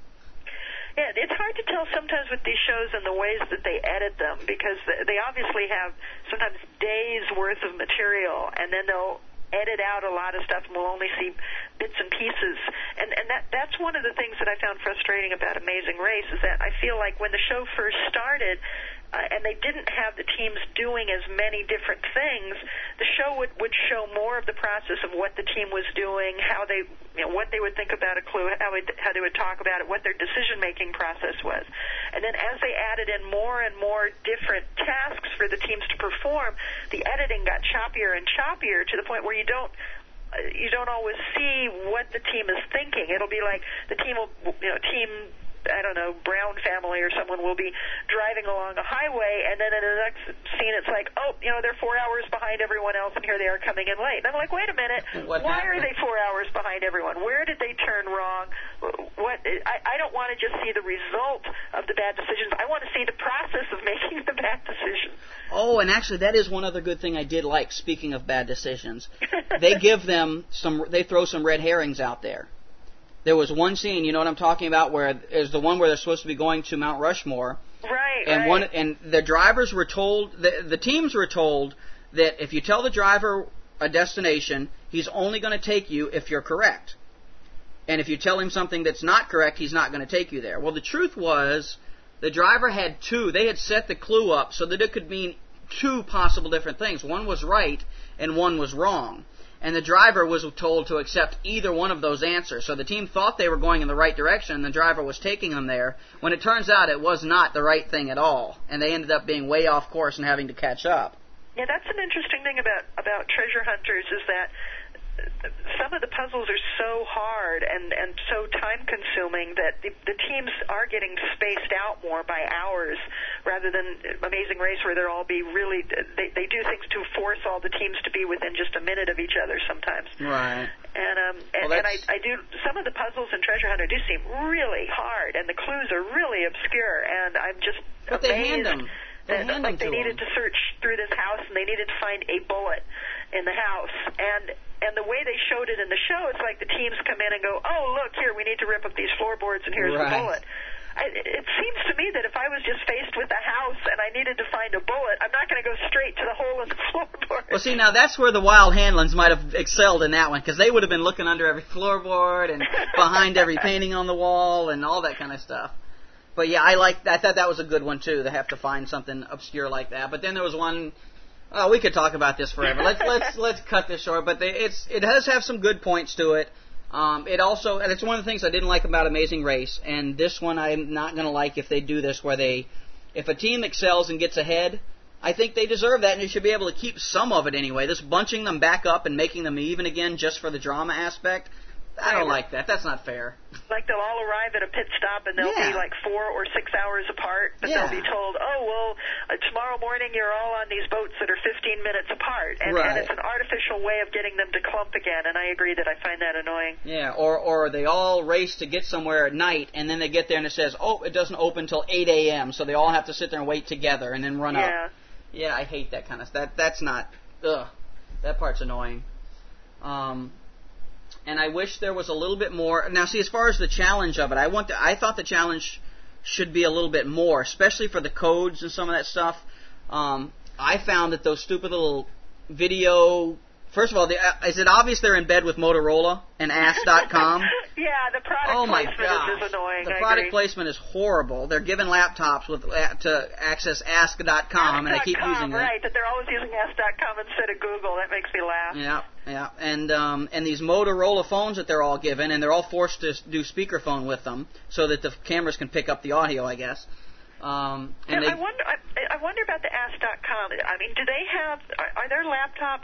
Yeah, it's hard to tell sometimes with these shows and the ways that they edit them, because they obviously have sometimes days worth of material, and then they'll edit out a lot of stuff, and we'll only see bits and pieces. And and that that's one of the things that I found frustrating about Amazing Race, is that I feel like when the show first started, uh, and they didn't have the teams doing as many different things, the show would, would show more of the process of what the team was doing, how they, you know, what they would think about a clue, how, it, how they would talk about it, what their decision-making process was. And then as they added in more and more different tasks for the teams to perform, the editing got choppier and choppier to the point where you don't you don't always see what the team is thinking. It'll be like the team will, you know, team, I don't know, Brown family or someone will be driving along a highway, and then in the next scene it's like, oh, you know, they're four hours behind everyone else, and here they are coming in late. And I'm like, wait a minute, what why happened? are they four hours behind everyone? Where did they turn wrong? What? I, I don't want to just see the result of the bad decisions. I want to see the process of making the bad decisions. Oh, and actually, that is one other good thing I did like. Speaking of bad decisions, they give them some. They throw some red herrings out there. There was one scene, you know what I'm talking about, where is the one where they're supposed to be going to Mount Rushmore. Right. And right. one, and the drivers were told, the, the teams were told that if you tell the driver a destination, he's only going to take you if you're correct. And if you tell him something that's not correct, he's not going to take you there. Well, the truth was, the driver had two. They had set the clue up so that it could mean two possible different things. One was right and one was wrong. And the driver was told to accept either one of those answers. So the team thought they were going in the right direction, and the driver was taking them there, when it turns out it was not the right thing at all. And they ended up being way off course and having to catch up. Yeah, that's an interesting thing about, about Treasure Hunters, is that some of the puzzles are so hard and, and so time-consuming that the, the teams are getting spaced out more by hours, rather than Amazing Race, where they'll all be really, they, they do things to force all the teams to be within just a minute of each other sometimes. Right. And um and, well, and I, I do, some of the puzzles in Treasure Hunter do seem really hard, and the clues are really obscure, and I'm just but amazed. They hand them. They that, hand like them they to needed them. to search through this house, and they needed to find a bullet in the house, and and the way they showed it in the show, it's like the teams come in and go, oh, look, here, we need to rip up these floorboards, and here's right. the bullet. I, it seems to me that if I was just faced with a house and I needed to find a bullet, I'm not going to go straight to the hole in the floorboard. Well, see, now that's where the Wild Hanlons might have excelled in that one, because they would have been looking under every floorboard and behind every painting on the wall and all that kind of stuff. But yeah, I like. I thought that was a good one too. They have to find something obscure like that. But then there was one. Oh, we could talk about this forever. Let's let's let's cut this short. But they, it's it does have some good points to it. Um, it also, and it's one of the things I didn't like about Amazing Race. And this one I'm not going to like if they do this, where they, if a team excels and gets ahead, I think they deserve that, and you should be able to keep some of it anyway. This bunching them back up and making them even again just for the drama aspect, I don't like that. That's not fair. Like they'll all arrive at a pit stop, and they'll yeah. be like four or six hours apart, but yeah. they'll be told, oh, well, uh, tomorrow morning you're all on these boats that are fifteen minutes apart. And, right. and it's an artificial way of getting them to clump again, and I agree that I find that annoying. Yeah, or or they all race to get somewhere at night, and then they get there and it says, oh, it doesn't open till eight a.m., so they all have to sit there and wait together and then run yeah. up. Yeah, I hate that kind of stuff. That, that's not, ugh, that part's annoying. Um... And I wish there was a little bit more. Now, see, as far as the challenge of it, I want to, I thought the challenge should be a little bit more, especially for the codes and some of that stuff. Um, I found that those stupid little video First of all, the, uh, is it obvious they're in bed with Motorola and Ask dot com? Yeah, the product oh my placement gosh. is, is annoying. The I product agree. placement is horrible. They're given laptops with uh, to access Ask dot com, and I keep com, using that. Right, that they're always using Ask dot com instead of Google. That makes me laugh. Yeah, yeah, and um, and these Motorola phones that they're all given, and they're all forced to do speakerphone with them, so that the cameras can pick up the audio, I guess. Um, and now, they, I wonder. I, I wonder about the Ask dot com. I mean, do they have? Are, are their laptops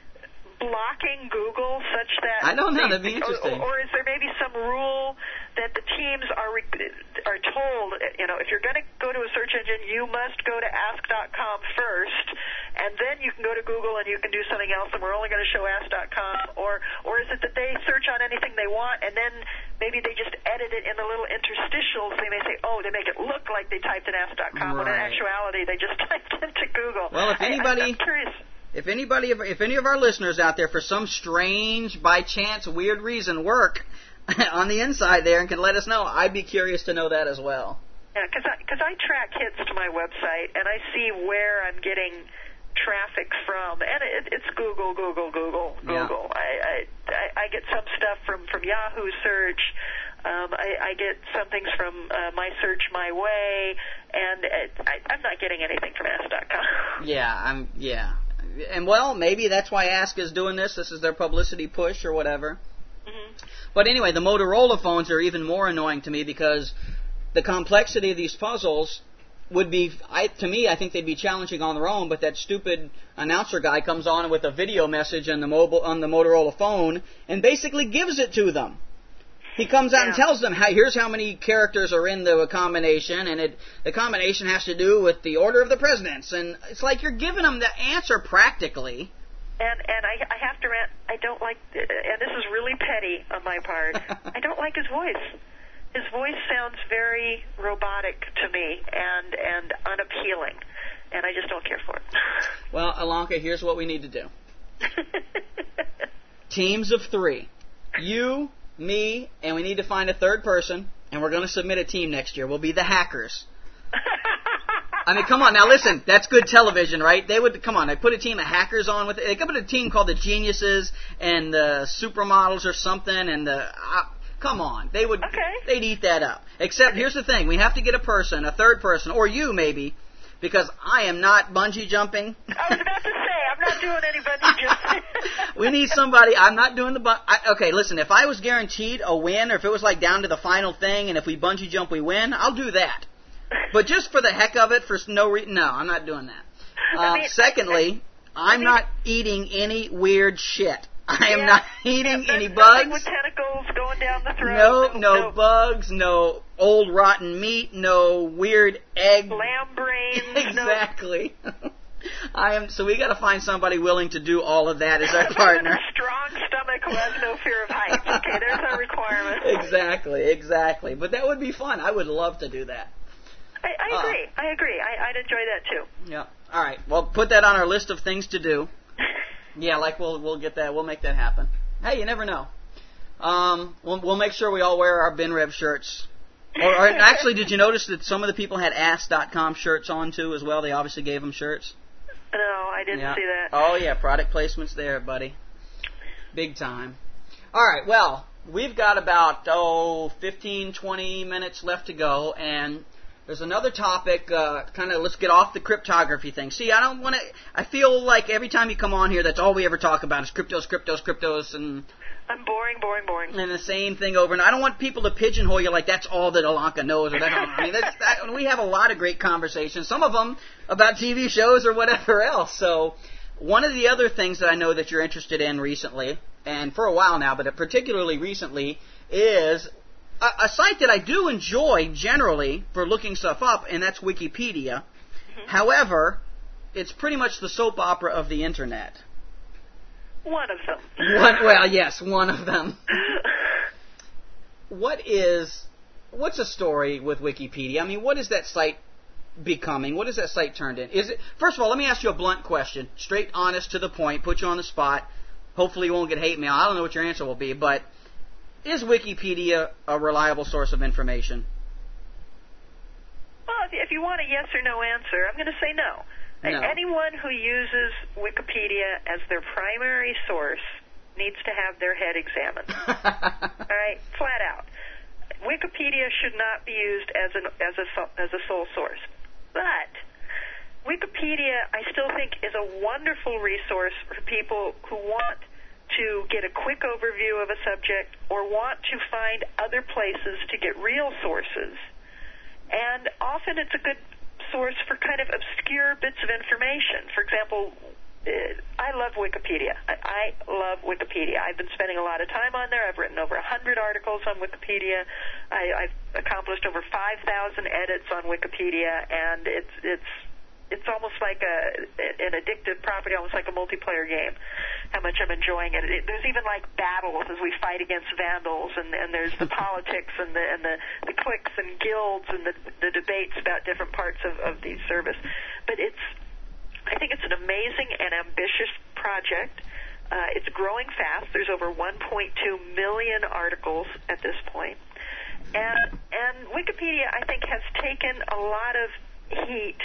blocking Google such that I don't know. they, That'd be interesting. Or, or is there maybe some rule that the teams are are told, you know, if you're going to go to a search engine, you must go to Ask dot com first, and then you can go to Google and you can do something else, and we're only going to show Ask dot com, or or is it that they search on anything they want, and then maybe they just edit it in the little interstitials? They may say, oh, they make it look like they typed in Ask dot com, right. when in actuality they just typed into Google. Well, if anybody... I, I'm curious. If anybody, if any of our listeners out there, for some strange, by chance, weird reason, work on the inside there and can let us know, I'd be curious to know that as well. Yeah, because I, cause I track hits to my website, and I see where I'm getting traffic from, and it, it's Google, Google, Google, Google. Yeah. I, I I get some stuff from, from Yahoo Search. Um, I, I get some things from uh, My Search My Way, and it, I, I'm not getting anything from Ask dot com. Yeah, I'm. Yeah. And, well, maybe that's why Ask is doing this. This is their publicity push or whatever. Mm-hmm. But anyway, the Motorola phones are even more annoying to me because the complexity of these puzzles would be, I, to me, I think they'd be challenging on their own, but that stupid announcer guy comes on with a video message on the, mobile, on the Motorola phone and basically gives it to them. He comes out yeah. and tells them, how, here's how many characters are in the combination, and it, the combination has to do with the order of the presidents. And it's like you're giving them the answer practically. And and I, I have to rant, I don't like, and this is really petty on my part, I don't like his voice. His voice sounds very robotic to me and, and unappealing, and I just don't care for it. Well, Alanka, here's what we need to do. Teams of three. You... me, and we need to find a third person, and we're going to submit a team next year. We'll be the Hackers. I mean, come on, now listen, that's good television, right? They would, come on, they put a team of hackers on with it. They could put a team called the Geniuses and the Supermodels or something, and the, uh, come on, they would, okay. they'd eat that up. Except, here's the thing, we have to get a person, a third person, or you maybe, because I am not bungee jumping. I was about to say, I'm not doing any bungee jumping. We need somebody. I'm not doing the bun. I, okay, listen, if I was guaranteed a win, or if it was like down to the final thing, and if we bungee jump, we win, I'll do that. But just for the heck of it, for no reason, no, I'm not doing that. Uh, I mean, secondly, I, I, I'm not eating any weird shit. I am yeah, not eating yeah, any bugs. bugs. With tentacles going down the throat. No, no, no, no bugs, no old rotten meat, no weird egg. Lamb brains. Exactly. No. I am. So we got to find somebody willing to do all of that as our partner. A strong stomach who has no fear of heights. Okay, there's our requirement. Exactly, exactly. But that would be fun. I would love to do that. I, I agree. Uh, I agree. I, I'd enjoy that too. Yeah. All right. Well, put that on our list of things to do. Yeah, like we'll we'll get that. We'll make that happen. Hey, you never know. Um, we'll we'll make sure we all wear our Ben Rev shirts. Or, or actually, did you notice that some of the people had Ask dot com shirts on too as well? They obviously gave them shirts. No, I didn't yeah. see that. Oh yeah, product placements there, buddy. Big time. All right. Well, we've got about oh fifteen, twenty minutes left to go, and there's another topic, uh, kind of, let's get off the cryptography thing. See, I don't want to, I feel like every time you come on here, that's all we ever talk about is cryptos, cryptos, cryptos, and... I'm boring, boring, boring. And the same thing over, and I don't want people to pigeonhole you like that's all that Alanka knows, or that, I mean, that's, that, we have a lot of great conversations, some of them about T V shows or whatever else. So, one of the other things that I know that you're interested in recently, and for a while now, but particularly recently, is... A, a site that I do enjoy generally for looking stuff up, and that's Wikipedia. Mm-hmm. However, it's pretty much the soap opera of the Internet. One of them. One, well, yes, one of them. What is, what's a story with Wikipedia? I mean, what is that site becoming? What is that site turned in? Is it? First of all, let me ask you a blunt question, straight, honest, to the point, put you on the spot. Hopefully you won't get hate mail. I don't know what your answer will be, but... is Wikipedia a reliable source of information? Well, if you want a yes or no answer, I'm going to say no. No. Anyone who uses Wikipedia as their primary source needs to have their head examined. All right, flat out. Wikipedia should not be used as an as a as a sole source. But Wikipedia, I still think, is a wonderful resource for people who want to get a quick overview of a subject or want to find other places to get real sources. And often it's a good source for kind of obscure bits of information. For example, I love Wikipedia. I love Wikipedia. I've been spending a lot of time on there. I've written over one hundred articles on Wikipedia. I, I've accomplished over five thousand edits on Wikipedia, and it's it's it's almost like a an addictive property, almost like a multiplayer game. How much I'm enjoying it. it there's even like battles as we fight against vandals, and, and there's the politics and the and the, the cliques and guilds and the, the debates about different parts of, of the service. But it's I think it's an amazing and ambitious project. Uh, it's growing fast. There's over one point two million articles at this point. And, and Wikipedia, I think, has taken a lot of heat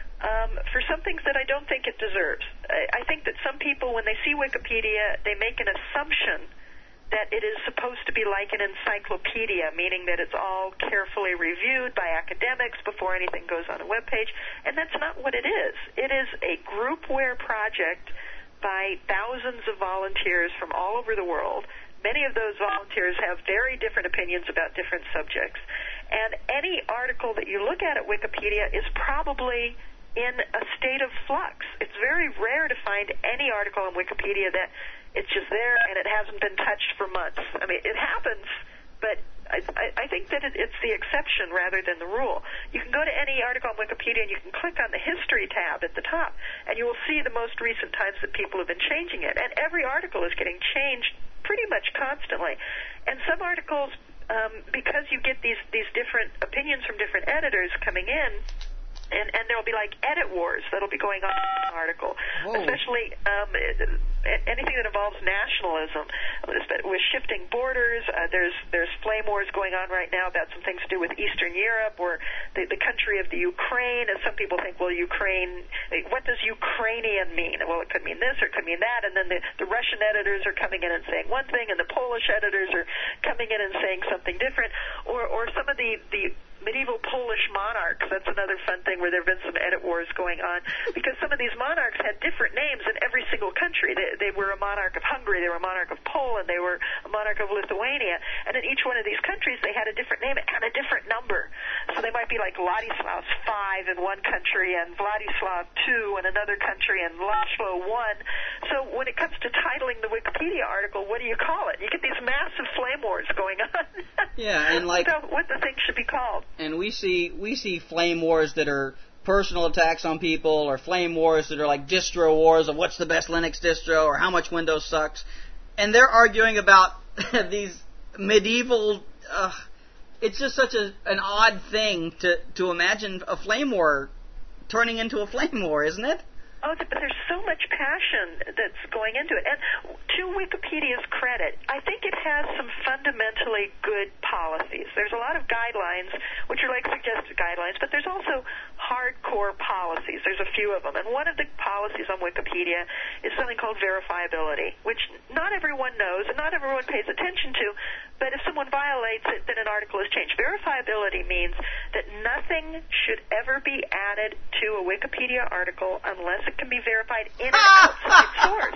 um, for some things that I don't think it deserves. I, I think that some people, when they see Wikipedia, they make an assumption that it is supposed to be like an encyclopedia, meaning that it's all carefully reviewed by academics before anything goes on a web page, and that's not what it is. It is a groupware project by thousands of volunteers from all over the world. Many of those volunteers have very different opinions about different subjects, and any article that you look at at Wikipedia is probably in a state of flux. It's very rare to find any article on Wikipedia that it's just there and it hasn't been touched for months. I mean, it happens, but I, I think that it, it's the exception rather than the rule. You can go to any article on Wikipedia and you can click on the history tab at the top, and you will see the most recent times that people have been changing it. And every article is getting changed pretty much constantly. And some articles, um, because you get these, these different opinions from different editors coming in, And, and there will be like edit wars that will be going on in an article, Whoa. especially um, anything that involves nationalism. With shifting borders, uh, there's there's flame wars going on right now about some things to do with Eastern Europe or the, the country of the Ukraine. And some people think, well, Ukraine, what does Ukrainian mean? Well, it could mean this or it could mean that. And then the, the Russian editors are coming in and saying one thing, and the Polish editors are coming in and saying something different. Or, or some of the, the medieval Polish monarchs, that's another fun thing where there have been some edit wars going on, because some of these monarchs had different names in every single country. They, they were a monarch of Hungary, they were a monarch of Poland, they were a monarch of Lithuania, and in each one of these countries they had a different name and a different number. So they might be like Ladislaus five in one country and Vladislav two in another country and Laszlo one. So when it comes to titling the Wikipedia article, what do you call it? You get these massive flame wars going on. Yeah, and like so what the thing should be called. And we see we see flame wars that are personal attacks on people, or flame wars that are like distro wars of what's the best Linux distro or how much Windows sucks. And they're arguing about these medieval... Uh, it's just such a, an odd thing to, to imagine a flame war turning into a flame war, isn't it? Oh, but there's so much passion that's going into it. And to Wikipedia's credit, I think it has some fundamentally good policies. There's a lot of guidelines, which are like suggested guidelines, but there's also hardcore policies. There's a few of them. And one of the policies on Wikipedia is something called verifiability, which not everyone knows and not everyone pays attention to, but if someone violates it, then an article is changed. Verifiability means that nothing should ever be added to a Wikipedia article unless it can be verified in an outside source.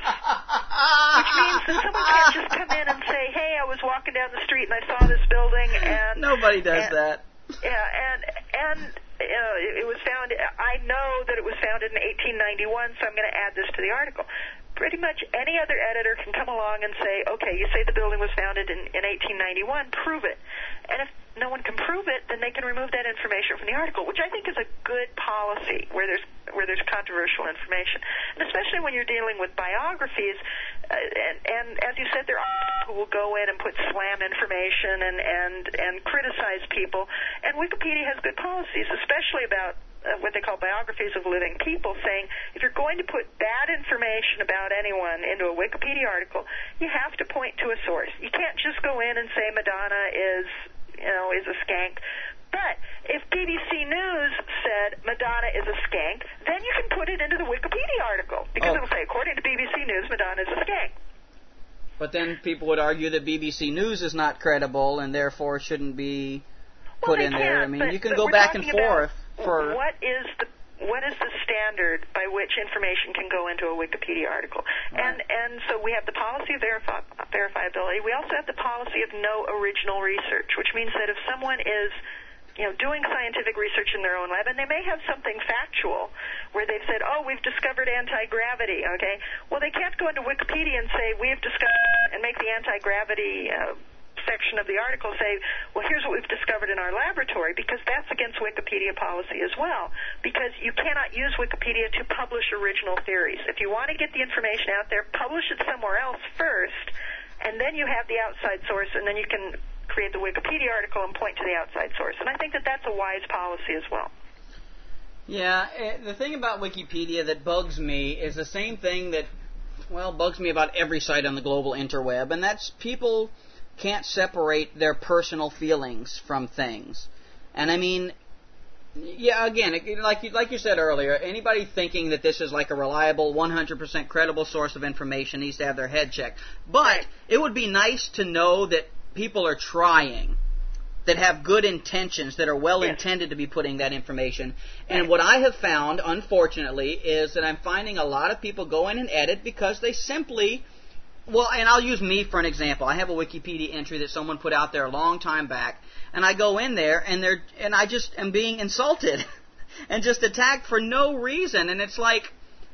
Which means that someone can't just come in and say, hey, I was walking down the street and I saw this building and... Nobody does and, that. Yeah, and... and Uh, it was found, I know that it was founded in eighteen ninety-one, so I'm going to add this to the article. Pretty much any other editor can come along and say, okay, you say the building was founded in, in eighteen ninety-one, prove it. And if no one can prove it, then they can remove that information from the article, which I think is a good policy where there's where there's controversial information. And especially when you're dealing with biographies, uh, and, and as you said, there are people who will go in and put slam information and, and, and criticize people. And Wikipedia has good policies, especially about Uh, what they call biographies of living people, saying if you're going to put bad information about anyone into a Wikipedia article, you have to point to a source. You can't just go in and say Madonna is, you know, is a skank. But if B B C News said Madonna is a skank, then you can put put it into the Wikipedia article because Oh. it'll say, according to B B C News, Madonna is a skank. But then people would argue that B B C News is not credible and therefore shouldn't be Well, put they in can, there. I mean, but, you can but go we're back and talking about forth for. what is the what is the standard by which information can go into a Wikipedia article? Right. And and so we have the policy of verifi- verifiability. We also have the policy of no original research, which means that if someone is you know, doing scientific research in their own lab, and they may have something factual where they've said, oh, we've discovered anti-gravity, okay? Well, they can't go into Wikipedia and say, we've discovered, and make the anti-gravity uh, section of the article say, well, here's what we've discovered in our laboratory, because that's against Wikipedia policy as well, because you cannot use Wikipedia to publish original theories. If you want to get the information out there, publish it somewhere else first, and then you have the outside source, and then you can create the Wikipedia article and point to the outside source. And I think that that's a wise policy as well. Yeah, the thing about Wikipedia that bugs me is the same thing that, well, bugs me about every site on the global interweb, and that's people can't separate their personal feelings from things. And I mean, yeah, again, like you, like you said earlier, anybody thinking that this is like a reliable, one hundred percent credible source of information needs to have their head checked. But it would be nice to know that people are trying, that have good intentions, that are well intended to be putting that information. And what I have found, unfortunately, is that I'm finding a lot of people go in and edit because they simply, well, and I'll use me for an example. I have a Wikipedia entry that someone put out there a long time back, and I go in there and they're and I just am being insulted and just attacked for no reason. And it's like,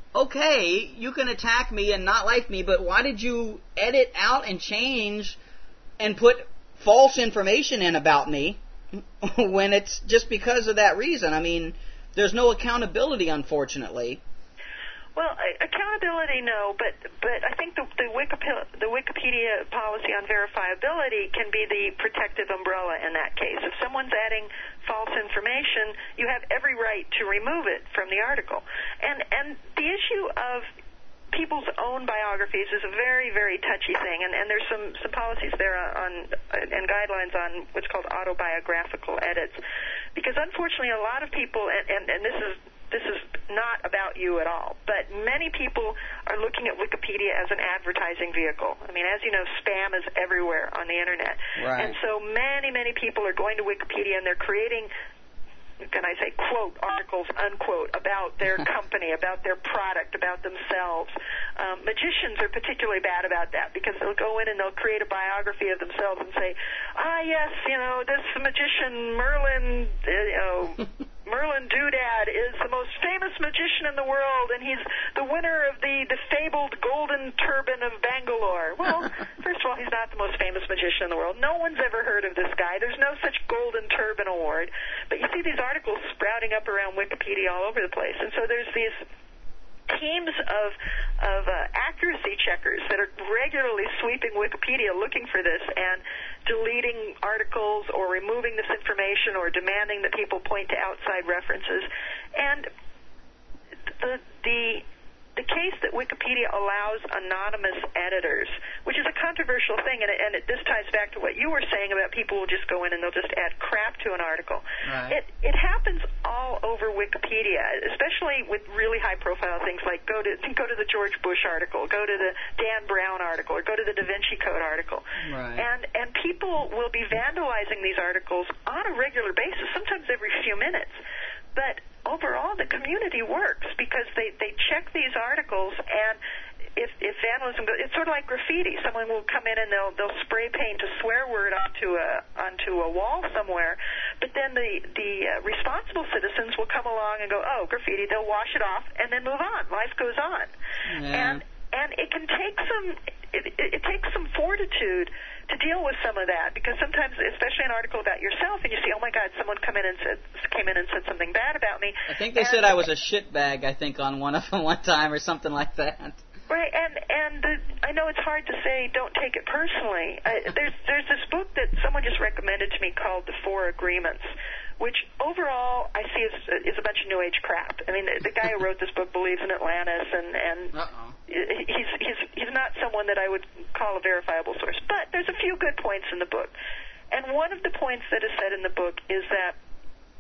okay, you can attack me and not like me, but why did you edit out and change and put false information in about me when it's just because of that reason? I mean, there's no accountability, unfortunately. Well, accountability, no, but but I think the the Wikipedia, the Wikipedia policy on verifiability can be the protective umbrella in that case. If someone's adding false information, you have every right to remove it from the article. And and the issue of people's own biographies is a very, very touchy thing, and, and there's some, some policies there on and guidelines on what's called autobiographical edits, because unfortunately a lot of people, and, and, and this is this is not about you at all, but many people are looking at Wikipedia as an advertising vehicle. I mean, as you know, spam is everywhere on the internet, right. And so many, many people are going to Wikipedia and they're creating, can I say, quote, articles, unquote, about their company, about their product, about themselves. Um, magicians are particularly bad about that because they'll go in and they'll create a biography of themselves and say, ah, yes, you know, this magician Merlin, uh, you know, Merlin Doodad is the most famous magician in the world, and he's the winner of the, the fabled Golden Turban of Bangalore. Well, first of all, he's not the most famous magician in the world. No one's ever heard of this guy. There's no such Golden Turban award. But you see these articles sprouting up around Wikipedia all over the place. And so there's these teams of of uh, accuracy checkers that are regularly sweeping Wikipedia looking for this and deleting articles or removing this information or demanding that people point to outside references. And the the the case that Wikipedia allows anonymous editors, which is a controversial thing, and, it, and it, this ties back to what you were saying about people will just go in and they'll just add crap to an article. Right. It it happens all over Wikipedia, especially with really high-profile things like go to go to the George Bush article, go to the Dan Brown article, or go to the Da Vinci Code article. Right. And and people will be vandalizing these articles on a regular basis, sometimes every few minutes. But overall, the community works because they, they check these articles, and if, if vandalism goes, it's sort of like graffiti. Someone will come in and they'll they'll spray paint a swear word onto a onto a wall somewhere, but then the the uh, responsible citizens will come along and go, oh, graffiti. They'll wash it off and then move on. Life goes on, yeah. and and it can take some it, it, it takes some fortitude to deal with some of that, because sometimes, especially an article about yourself, and you see, oh my God, someone come in and said came in and said something bad about me. I think they and, said I was a shitbag, I think, on one of them one time or something like that. Right, and and the, I know it's hard to say don't take it personally. I, there's there's this book that someone just recommended to me called The Four Agreements, which overall I see is, is a bunch of New Age crap. I mean, the, the guy who wrote this book believes in Atlantis, and and Uh-oh. he's he's he's not someone that I would call a verifiable source. But there's a few good points in the book, and one of the points that is said in the book is that you have to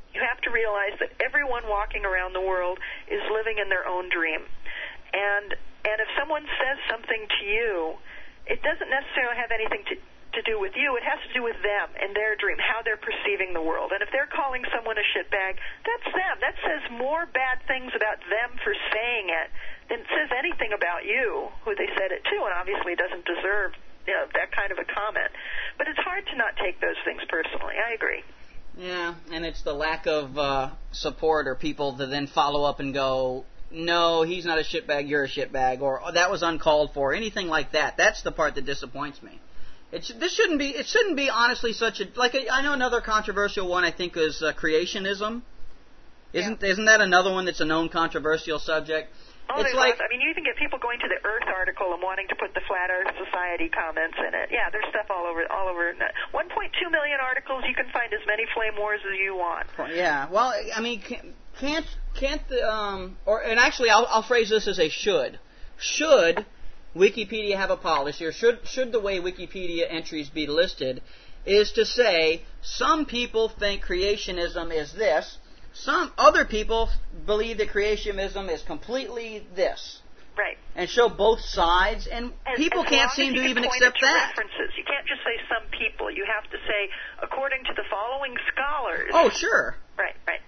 to realize that everyone walking around the world is living in their own dream. And and if someone says something to you, it doesn't necessarily have anything to to do with you. It has to do with them and their dream, how they're perceiving the world. And if they're calling someone a shitbag, that's them. That says more bad things about them for saying it than it says anything about you, who they said it to, and obviously doesn't deserve, you know, that kind of a comment. But it's hard to not take those things personally. I agree. Yeah, and it's the lack of uh, support or people to then follow up and go, no, he's not a shitbag, you're a shitbag, or oh, that was uncalled for, anything like that. That's the part that disappoints me. It sh- this shouldn't be. It shouldn't be honestly such a like. A, I know another controversial one. I think is uh, creationism. Isn't yeah. isn't that another one that's a known controversial subject? Oh, it's like I mean, you even get people going to the Earth article and wanting to put the Flat Earth Society comments in it. Yeah, there's stuff all over all over. one point two million articles. You can find as many flame wars as you want. Yeah. Well, I mean, can't can't the um or and actually, I'll I'll phrase this as a should should. Wikipedia have a policy, or should should the way Wikipedia entries be listed, is to say some people think creationism is this, some other people believe that creationism is completely this. Right. And show both sides, and as, people as can't seem to even accept that. References. You can't just say some people. You have to say according to the following scholars. Oh, sure. Right, right.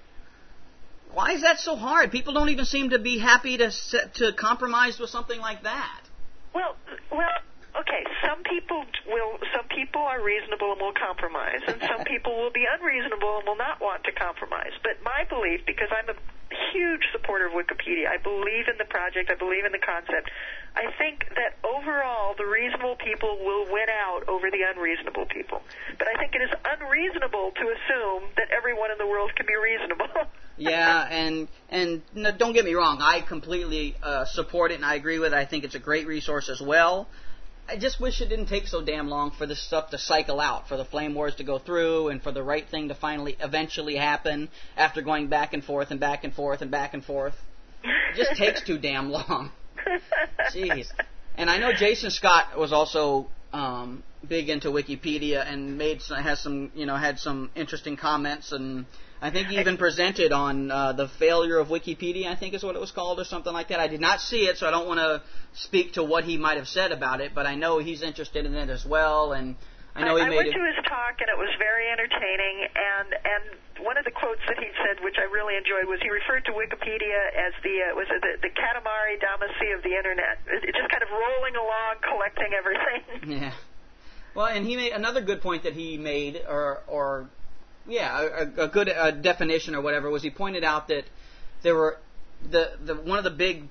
Why is that so hard? People don't even seem to be happy to set, to compromise with something like that. Well, well, okay. Some people will. Some people are reasonable and will compromise, and some people will be unreasonable and will not want to compromise. But my belief, because I'm a huge supporter of Wikipedia, I believe in the project, I believe in the concept. I think that overall, the reasonable people will win out over the unreasonable people. But I think it is unreasonable to assume that everyone in the world can be reasonable. Yeah, and and no, don't get me wrong, I completely uh, support it and I agree with it. I think it's a great resource as well. I just wish it didn't take so damn long for this stuff to cycle out, for the flame wars to go through, and for the right thing to finally eventually happen after going back and forth and back and forth and back and forth. It just takes too damn long. Jeez. And I know Jason Scott was also um, big into Wikipedia and made some, has some you know had some interesting comments, and I think he even presented on uh, the failure of Wikipedia, I think is what it was called, or something like that. I did not see it, so I don't want to speak to what he might have said about it, but I know he's interested in it as well, and I know I, he made I went it. to his talk, and it was very entertaining, and and one of the quotes that he said, which I really enjoyed, was he referred to Wikipedia as the uh, was it the, the Katamari Damacy of the Internet. It, it's just kind of rolling along, collecting everything. Yeah. Well, and he made another good point that he made, or or yeah, a, a good uh, definition or whatever, was he pointed out that there were the the one of the big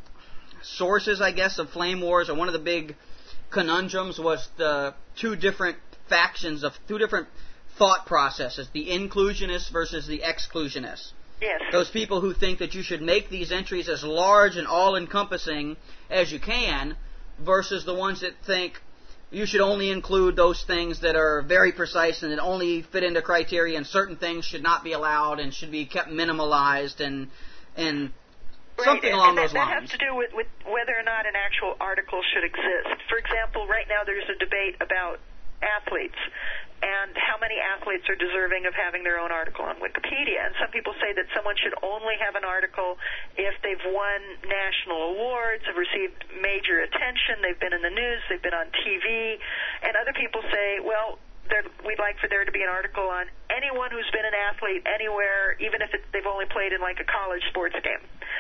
sources, I guess, of flame wars, or one of the big conundrums was the two different factions of two different thought processes, the inclusionists versus the exclusionists. Yes. Those people who think that you should make these entries as large and all-encompassing as you can, versus the ones that think you should only include those things that are very precise and that only fit into criteria, and certain things should not be allowed and should be kept minimalized and and Right. something and, along and that, those lines. That has to do with, with whether or not an actual article should exist. For example, right now there's a debate about athletes and how many athletes are deserving of having their own article on Wikipedia. And some people say that someone should only have an article if they've won national awards, have received major attention, they've been in the news, they've been on T V. And other people say, well, There, we'd like for there to be an article on anyone who's been an athlete anywhere, even if it, they've only played in like a college sports game.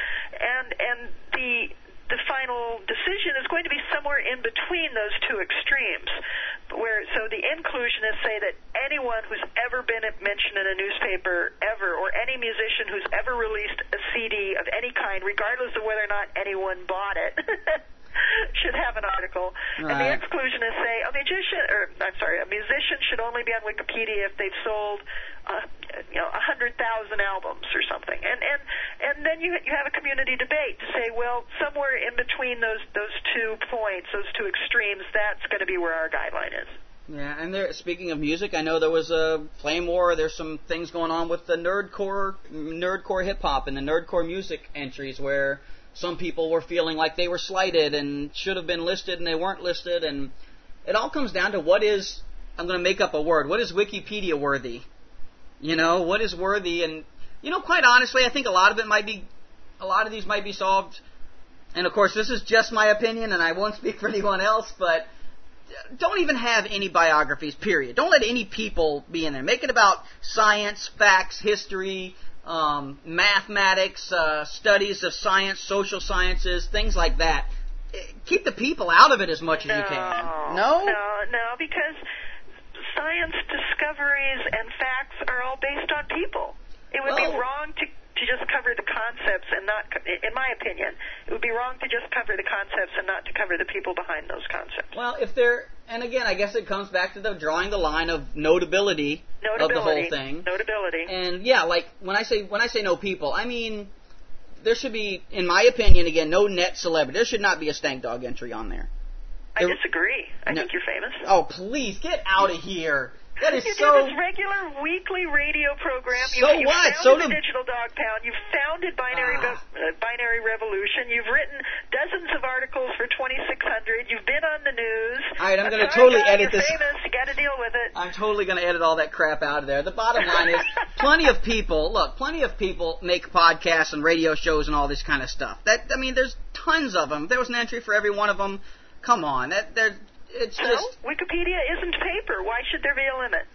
And and the the final decision is going to be somewhere in between those two extremes. Where so the inclusionists say that anyone who's ever been mentioned in a newspaper ever, or any musician who's ever released a C D of any kind, regardless of whether or not anyone bought it, should have an article. Right. And the exclusionists say a musician, or I'm sorry, a musician should only be on Wikipedia if they've sold, uh, you know, a hundred thousand albums or something. And and and then you you have a community debate to say, well, somewhere in between those those two points, those two extremes, that's going to be where our guideline is. Yeah, and there, speaking of music, I know there was a flame war. There's some things going on with the nerdcore, nerdcore hip hop and the nerdcore music entries, where some people were feeling like they were slighted and should have been listed and they weren't listed. And it all comes down to what is, I'm going to make up a word, what is Wikipedia worthy? You know, what is worthy? And You know, quite honestly, I think a lot of it might be, a lot of these might be solved, and of course this is just my opinion and I won't speak for anyone else, but don't even have any biographies, period. Don't let any people be in there. Make it about science, facts, history, um, mathematics, uh, studies of science, social sciences, things like that. Keep the people out of it as much no, as you can. No? No, no, because science discoveries and facts are all based on people. It would well, be wrong to to just cover the concepts and not, in my opinion, it would be wrong to just cover the concepts and not to cover the people behind those concepts. Well, if they're, and again, I guess it comes back to the drawing the line of notability, notability of the whole thing. Notability. And yeah, like when I say when I say no people, I mean there should be, in my opinion, again, no net celebrity. There should not be a Stank Dog entry on there. I there, disagree. I no, think you're famous. Oh, please get out of here. That is you so... do this regular weekly radio program. So you, you what? founded So the do... Digital Dog Pound. You've founded Binary ah. uh, Binary Revolution. You've written dozens of articles for twenty-six hundred. You've been on the news. All right, I'm going to That's totally right, edit you're this. Famous. You got to deal with it. I'm totally going to edit all that crap out of there. The bottom line is, plenty of people, look, plenty of people make podcasts and radio shows and all this kind of stuff. That I mean, there's tons of them. If there was an entry for every one of them, come on. That there, It's no, just... Wikipedia isn't paper. Why should there be a limit?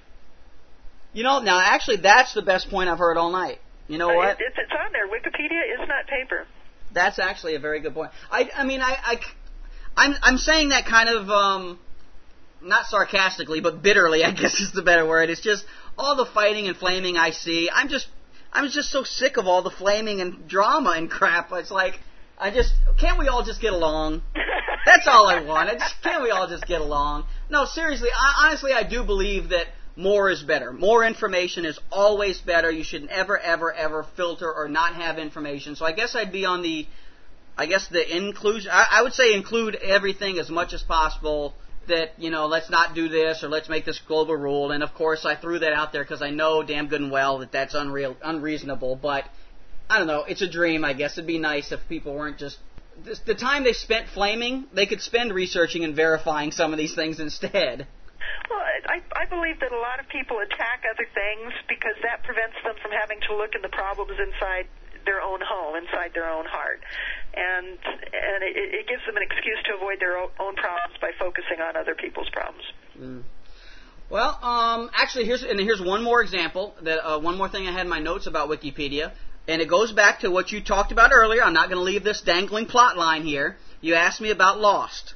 You know, now actually that's the best point I've heard all night. You know what? It, it's on there. Wikipedia is not paper. That's actually a very good point. I, I mean, I, I, I'm, I'm saying that kind of, um, not sarcastically, but bitterly, I guess is the better word. It's just all the fighting and flaming I see. I'm just, I'm just so sick of all the flaming and drama and crap. It's like, I just, can't we all just get along? That's all I want. I just, can't we all just get along? No, seriously, I, honestly, I do believe that more is better. More information is always better. You should never, ever, ever filter or not have information. So I guess I'd be on the, I guess the inclusion, I, I would say include everything as much as possible. That, you know, let's not do this or let's make this global rule. And of course I threw that out there because I know damn good and well that that's unreal, unreasonable. But I don't know, it's a dream, I guess. It'd be nice if people weren't just, this, the time they spent flaming, they could spend researching and verifying some of these things instead. Well, I, I believe that a lot of people attack other things because that prevents them from having to look at the problems inside their own home, inside their own heart. And and it, it gives them an excuse to avoid their own problems by focusing on other people's problems. Mm. Well, um, actually, here's and here's one more example, that uh, one more thing I had in my notes about Wikipedia, and it goes back to what you talked about earlier. I'm not going to leave this dangling plot line here. You asked me about Lost.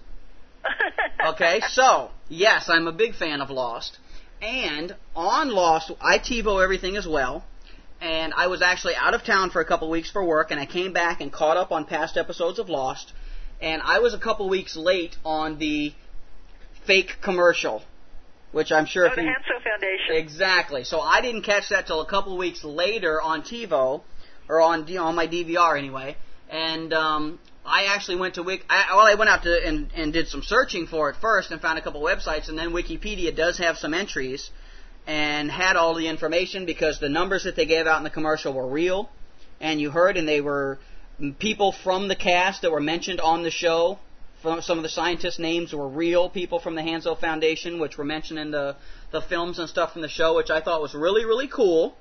Okay, so, yes, I'm a big fan of Lost. And on Lost, I TiVo everything as well. And I was actually out of town for a couple weeks for work, and I came back and caught up on past episodes of Lost. And I was a couple weeks late on the fake commercial, which I'm sure oh, if the you... Hanso Foundation. Exactly. So I didn't catch that till a couple weeks later on TiVo, or on on my D V R anyway. And um, I actually went to Wik. I, well, I went out to and, and did some searching for it first and found a couple websites, and then Wikipedia does have some entries and had all the information because the numbers that they gave out in the commercial were real, and you heard, and they were people from the cast that were mentioned on the show. From some of the scientists' names were real people from the Hanso Foundation, which were mentioned in the, the films and stuff from the show, which I thought was really, really cool.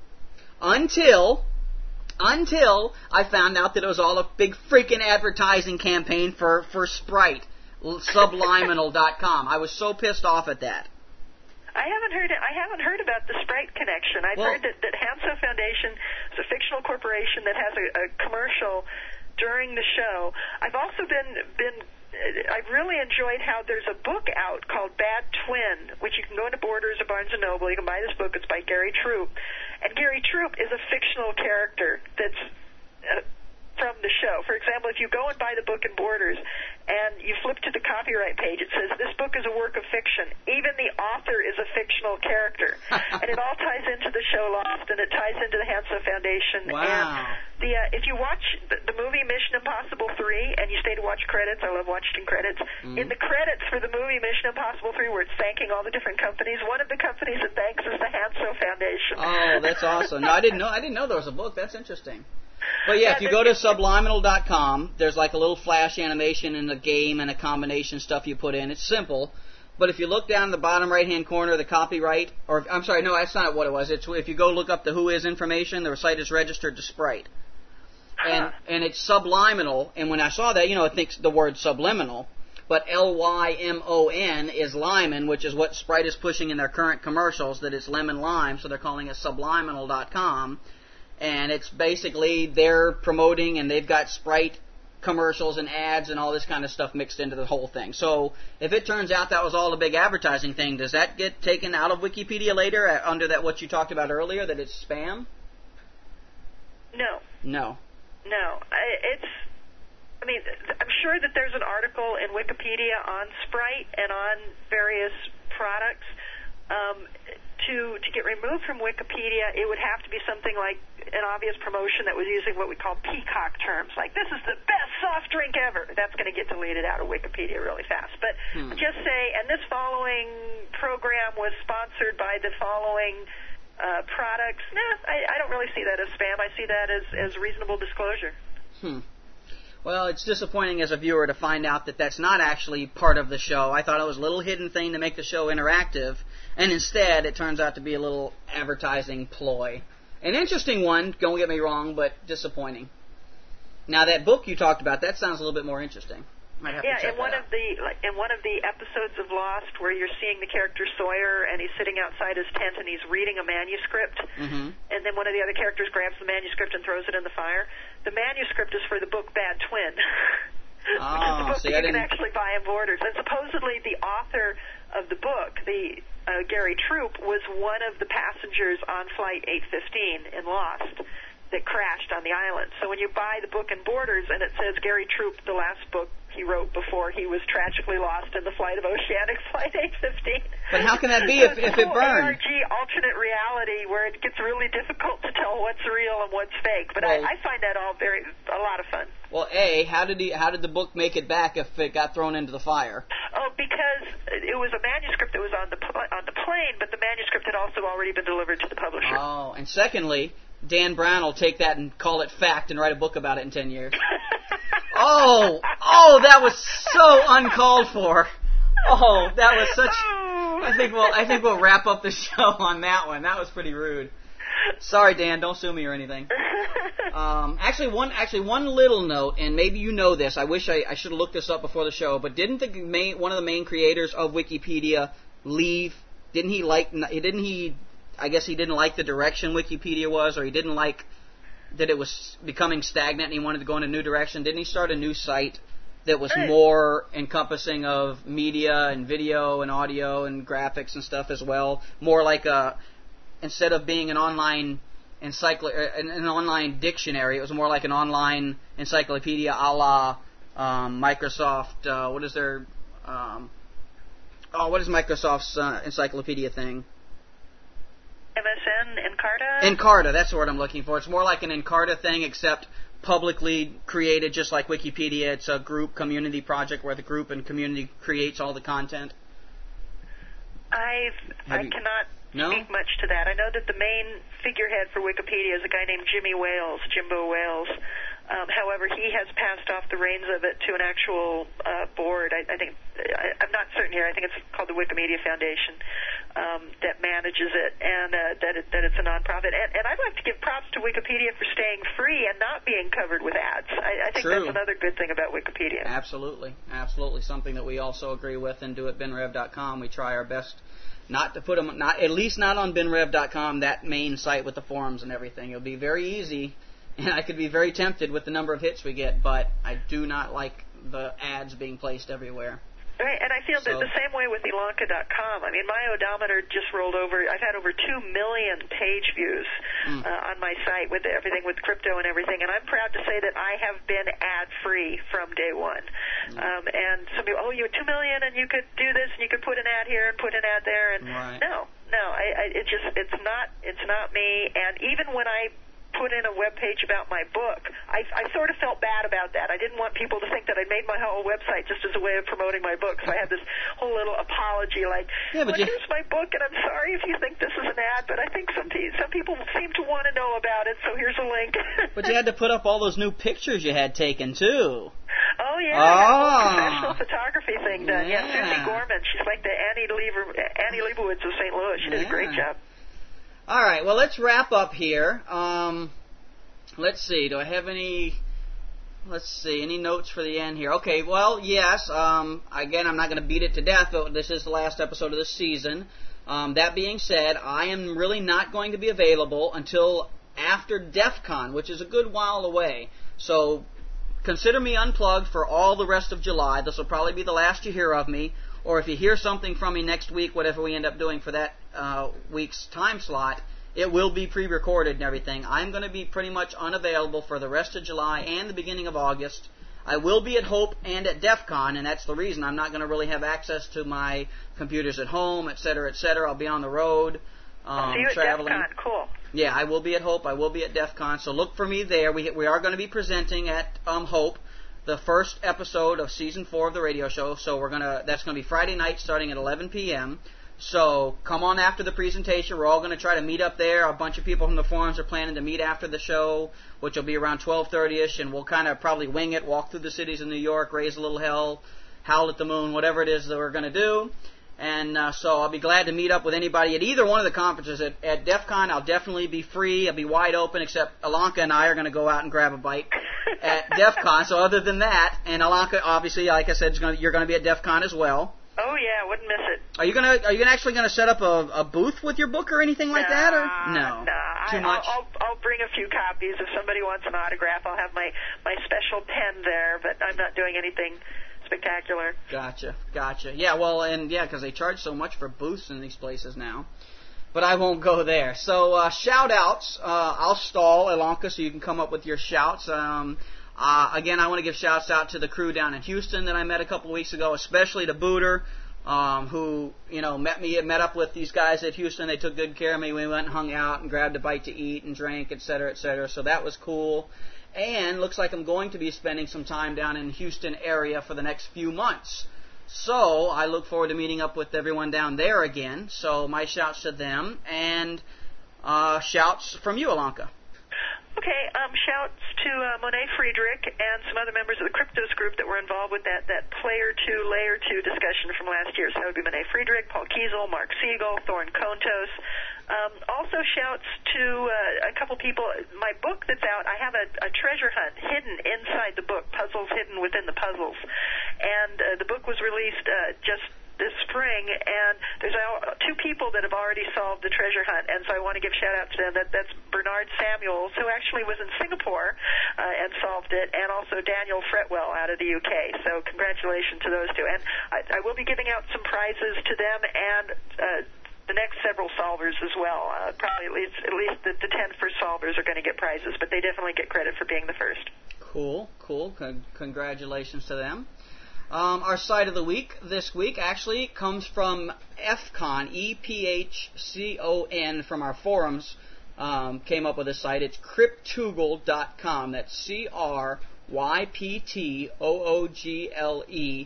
Until, until I found out that it was all a big freaking advertising campaign for, for Sprite, subliminal dot com. I was so pissed off at that. I haven't heard. I haven't heard about the Sprite connection. I've well, heard that, that Hanso Foundation is a fictional corporation that has a, a commercial during the show. I've also been been. I've really enjoyed how there's a book out called Bad Twin, which you can go into Borders or Barnes and Noble. You can buy this book. It's by Gary Troop, and Gary Troop is a fictional character that's uh, from the show. For example, if you go and buy the book in Borders and you flip to the copyright page, it says this book is a work of fiction. Even the author is a fictional character, and it all ties into the show Lost, and it ties into the Hanso Foundation. Wow. And the uh, if you watch the, the movie Mission Impossible three and you stay to watch credits, I love watching credits. Mm-hmm. In the credits for the movie Mission Impossible three, where it's thanking all the different companies, one of the companies it thanks is the Hanso Foundation. Oh, that's awesome! No, I didn't know. I didn't know there was a book. That's interesting. But yeah, if you go to subliminal dot com, there's like a little flash animation and a game and a combination stuff you put in. It's simple, But if you look down in the bottom right-hand corner, the copyright, or I'm sorry, no, that's not what it was. It's if you go look up the Who Is information, the site is registered to Sprite. And Huh. and it's subliminal, and when I saw that, you know, it thinks the word subliminal, but L Y M O N is Lyman, which is what Sprite is pushing in their current commercials, that it's lemon lime, so they're calling it subliminal dot com, and it's basically they're promoting, and they've got Sprite commercials and ads and all this kind of stuff mixed into the whole thing. So if it turns out that was all a big advertising thing, does that get taken out of Wikipedia later uh, under that what you talked about earlier, that it's spam? No. No. No, I, it's, I mean, I'm sure that there's an article in Wikipedia on Sprite and on various products. Um, to to get removed from Wikipedia, it would have to be something like an obvious promotion that was using what we call peacock terms, like this is the best soft drink ever. That's going to get deleted out of Wikipedia really fast. But hmm. just say, and this following program was sponsored by the following Uh, products, nah, I, I don't really see that as spam. I see that as, as reasonable disclosure. Hmm. Well, it's disappointing as a viewer to find out that that's not actually part of the show. I thought it was a little hidden thing to make the show interactive, and instead it turns out to be a little advertising ploy. An interesting one, don't get me wrong, but disappointing. Now, that book you talked about, that sounds a little bit more interesting. Might have yeah, to check in one that of out. the like, in one of the episodes of Lost, where you're seeing the character Sawyer, and he's sitting outside his tent and he's reading a manuscript, Mm-hmm. and then one of the other characters grabs the manuscript and throws it in the fire. The manuscript is for the book Bad Twin, which is Oh, the book see, that I you can didn't- actually buy in Borders. And supposedly the author of the book, the uh, Gary Troop, was one of the passengers on Flight eight fifteen in Lost that crashed on the island. So when you buy the book in Borders and it says Gary Troop, the last book he wrote before he was tragically lost in the flight of Oceanic Flight eight fifteen. But how can that be if, if it burned? A R G alternate reality where it gets really difficult to tell what's real and what's fake. But Well, I, I find that all very a lot of fun. Well, A, how did he? How did the book make it back if it got thrown into the fire? Oh, because it was a manuscript that was on the pl- on the plane, but the manuscript had also already been delivered to the publisher. Oh, and secondly, Dan Brown will take that and call it fact and write a book about it in ten years. Oh, oh, that was so uncalled for. Oh, that was such. I think we'll I think we'll wrap up the show on that one. That was pretty rude. Sorry, Dan. Don't sue me or anything. Um, actually, one actually one little note, and maybe you know this. I wish I, I should have looked this up before the show. But didn't the main one of the main creators of Wikipedia leave? Didn't he like? Didn't he? I guess he didn't like the direction Wikipedia was, or he didn't like that it was becoming stagnant, and he wanted to go in a new direction. Didn't he start a new site that was more encompassing of media and video and audio and graphics and stuff as well? More like a, instead of being an online encycl- an, an online dictionary, it was more like an online encyclopedia a la um, Microsoft. Uh, what is their um, oh, what is Microsoft's uh, encyclopedia thing? M S N, Encarta? Encarta, that's the word I'm looking for. It's more like an Encarta thing, except publicly created, just like Wikipedia. It's a group community project where the group and community creates all the content. I've, Have I you- cannot No? speak much to that. I know that the main figurehead for Wikipedia is a guy named Jimmy Wales, Jimbo Wales. Um, however, he has passed off the reins of it to an actual uh, board. I, I think I, I'm not certain here. I think it's called the Wikimedia Foundation um, that manages it, and uh, that it, that it's a nonprofit. And, and I'd like to give props to Wikipedia for staying free and not being covered with ads. I, I think True. that's another good thing about Wikipedia. Absolutely, absolutely, something that we also agree with and do at bin rev dot com. We try our best not to put them, not at least not on bin rev dot com, that main site with the forums and everything. It'll be very easy, and I could be very tempted with the number of hits we get, but I do not like the ads being placed everywhere. Right, and I feel So- that the same way with Elanka dot com. I mean, my odometer just rolled over. I've had over two million page views Mm. uh, on my site with everything, with crypto and everything, and I'm proud to say that I have been ad-free from day one. Mm. Um, and some people, oh, you had two million and you could do this and you could put an ad here and put an ad there. And Right. no, no, I, I, it just, it's not, it's not me. And even when I put in a web page about my book, I, I sort of felt bad about that. I didn't want people to think that I'd made my whole website just as a way of promoting my book. So I had this whole little apology, like, Yeah, but well, you- here's my book, and I'm sorry if you think this is an ad, but I think some pe- some people seem to want to know about it, so here's a link. But you had to put up all those new pictures you had taken, too. Oh yeah, I got a Oh. whole professional photography thing done. Yeah, Yeah. Susie Gorman. She's like the Annie Lever, Annie Leibovitz of Saint Louis. She did a great Yeah. job. All right, well, let's wrap up here. Um, let's see. Do I have any... Let's see, any notes for the end here? Okay, well, yes, um, again, I'm not going to beat it to death, but this is the last episode of the season. Um, that being said, I am really not going to be available until after DEF CON, which is a good while away. So consider me unplugged for all the rest of July. This will probably be the last you hear of me, or if you hear something from me next week, whatever we end up doing for that uh, week's time slot, it will be pre-recorded and everything. I'm going to be pretty much unavailable for the rest of July and the beginning of August. I will be at Hope and at DEF CON, and that's the reason. I'm not going to really have access to my computers at home, et cetera, et cetera. I'll be on the road, um, See you at traveling. DEF CON. Cool. Yeah, I will be at Hope. I will be at DEF CON, so look for me there. We we are going to be presenting at um, Hope the first episode of season four of the radio show. So we're gonna that's going to be Friday night, starting at eleven p.m. So come on after the presentation. We're all going to try to meet up there. A bunch of people from the forums are planning to meet after the show, which will be around twelve thirty-ish, and we'll kind of probably wing it, walk through the cities of New York, raise a little hell, howl at the moon, whatever it is that we're going to do. And uh, so I'll be glad to meet up with anybody at either one of the conferences. At, at DEF CON, I'll definitely be free. I'll be wide open, except Alanka and I are going to go out and grab a bite at DEF CON. So other than that, and Alanka, obviously, like I said, is gonna, you're going to be at DEF CON as well. Oh yeah, wouldn't miss it. Are you gonna Are you actually gonna set up a, a booth with your book or anything like nah, that? Or no, nah. too I, much. I'll, I'll I'll bring a few copies if somebody wants an autograph. I'll have my my special pen there, but I'm not doing anything spectacular. Gotcha, gotcha. Yeah, well, and yeah, because they charge so much for booths in these places now. But I won't go there. So uh, shout outs. Uh, I'll stall Alanka so you can come up with your shouts. Um, uh, again, I want to give shouts out to the crew down in Houston that I met a couple weeks ago, especially to Booter. Um, who, you know, met me, met up with these guys at Houston. They took good care of me. We went and hung out and grabbed a bite to eat and drank, et cetera, et cetera. So that was cool. And looks like I'm going to be spending some time down in the Houston area for the next few months. So I look forward to meeting up with everyone down there again. So my shouts to them and uh, shouts from you, Alanka. Okay, um, shouts to uh, Monet Friedrich and some other members of the Cryptos group that were involved with that, that Player two, Layer two discussion from last year. So that would be Monet Friedrich, Paul Kiesel, Mark Siegel, Thorne Kontos. Um, also shouts to uh, a couple people. My book that's out, I have a, a treasure hunt hidden inside the book, puzzles hidden within the puzzles. And uh, the book was released uh, just this spring, and there's two people that have already solved the treasure hunt, and so I want to give shout out to them. That, that's Bernard Samuels, who actually was in Singapore uh, and solved it, and also Daniel Fretwell out of the U K. So congratulations to those two. And I, I will be giving out some prizes to them and uh, the next several solvers as well. Uh, probably at least, at least the, the ten first solvers are going to get prizes, but they definitely get credit for being the first. Cool, cool. Con- congratulations to them. Um, our site of the week this week actually comes from EPHCON, E P H C O N, from our forums. Um, came up with this site. It's cryptoogle dot com. That's C R Y P T O O G L E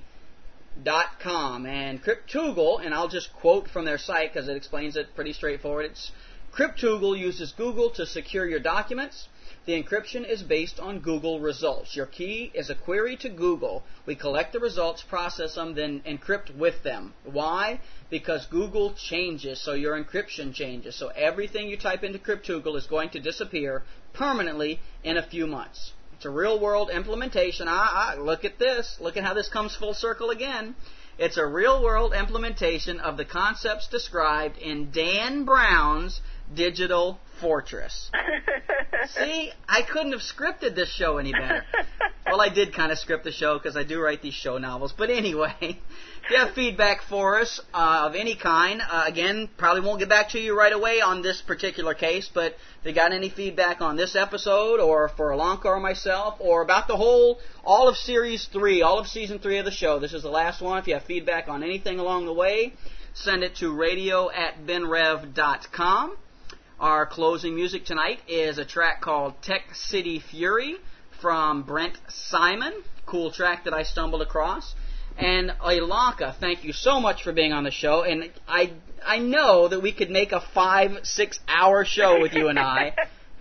dot com. And Cryptoogle, and I'll just quote from their site because it explains it pretty straightforward. It's Cryptoogle uses Google to secure your documents. The encryption is based on Google results. Your key is a query to Google. We collect the results, process them, then encrypt with them. Why? Because Google changes, so your encryption changes. So everything you type into Cryptoogle is going to disappear permanently in a few months. It's a real-world implementation. Ah, ah, look at this. Look at how this comes full circle again. It's a real-world implementation of the concepts described in Dan Brown's Digital Fortress. See, I couldn't have scripted this show any better. Well, I did kind of script the show because I do write these show novels. But anyway, if you have feedback for us uh, of any kind, uh, again, probably won't get back to you right away on this particular case, but if you got any feedback on this episode or for Alanka or myself or about the whole, all of Series three, all of Season three of the show, this is the last one. If you have feedback on anything along the way, send it to radio at benrev dot com. Our closing music tonight is a track called Tech City Fury from Brent Simon. Cool track that I stumbled across. And Alanka, thank you so much for being on the show. And I I know that we could make a five, six hour show with you and I.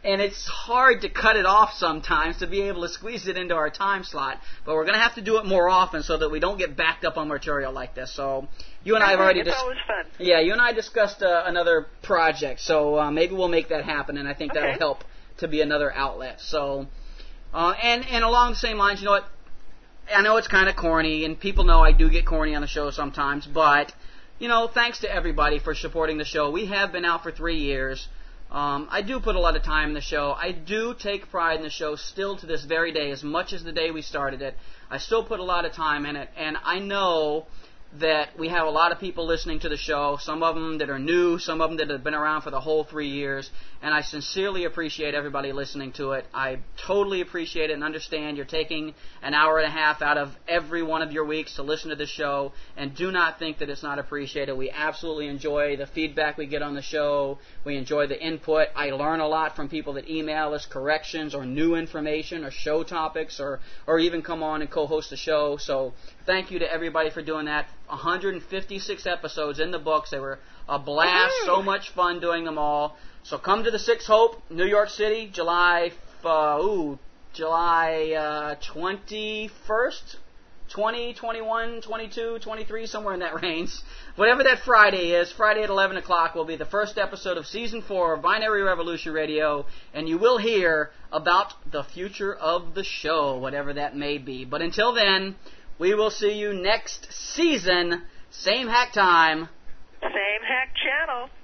and it's hard to cut it off sometimes to be able to squeeze it into our time slot. But we're going to have to do it more often so that we don't get backed up on material like this. So you and I have already It's dis- always fun. Yeah, you and I discussed uh, another project, so uh, maybe we'll make that happen, and I think Okay. that'll help to be another outlet. So, uh, and and along the same lines, you know what? I know it's kind of corny, and people know I do get corny on the show sometimes, but, you know, thanks to everybody for supporting the show. We have been out for three years. Um, I do put a lot of time in the show. I do take pride in the show still to this very day, as much as the day we started it. I still put a lot of time in it, and I know that we have a lot of people listening to the show, some of them that are new, some of them that have been around for the whole three years, and I sincerely appreciate everybody listening to it. I totally appreciate it and understand you're taking an hour and a half out of every one of your weeks to listen to the show, and do not think that it's not appreciated. We absolutely enjoy the feedback we get on the show. We enjoy the input. I learn a lot from people that email us corrections or new information or show topics or, or even come on and co-host the show. So thank you to everybody for doing that. one hundred fifty-six episodes in the books. They were a blast. So much fun doing them all. So come to the Six Hope, New York City, July uh, ooh, July uh, twenty-first, twenty, twenty-one, twenty-two, twenty-three, somewhere in that range. Whatever that Friday is, Friday at eleven o'clock will be the first episode of Season four of Binary Revolution Radio, and you will hear about the future of the show, whatever that may be. But until then, we will see you next season, same hack time. Same hack channel.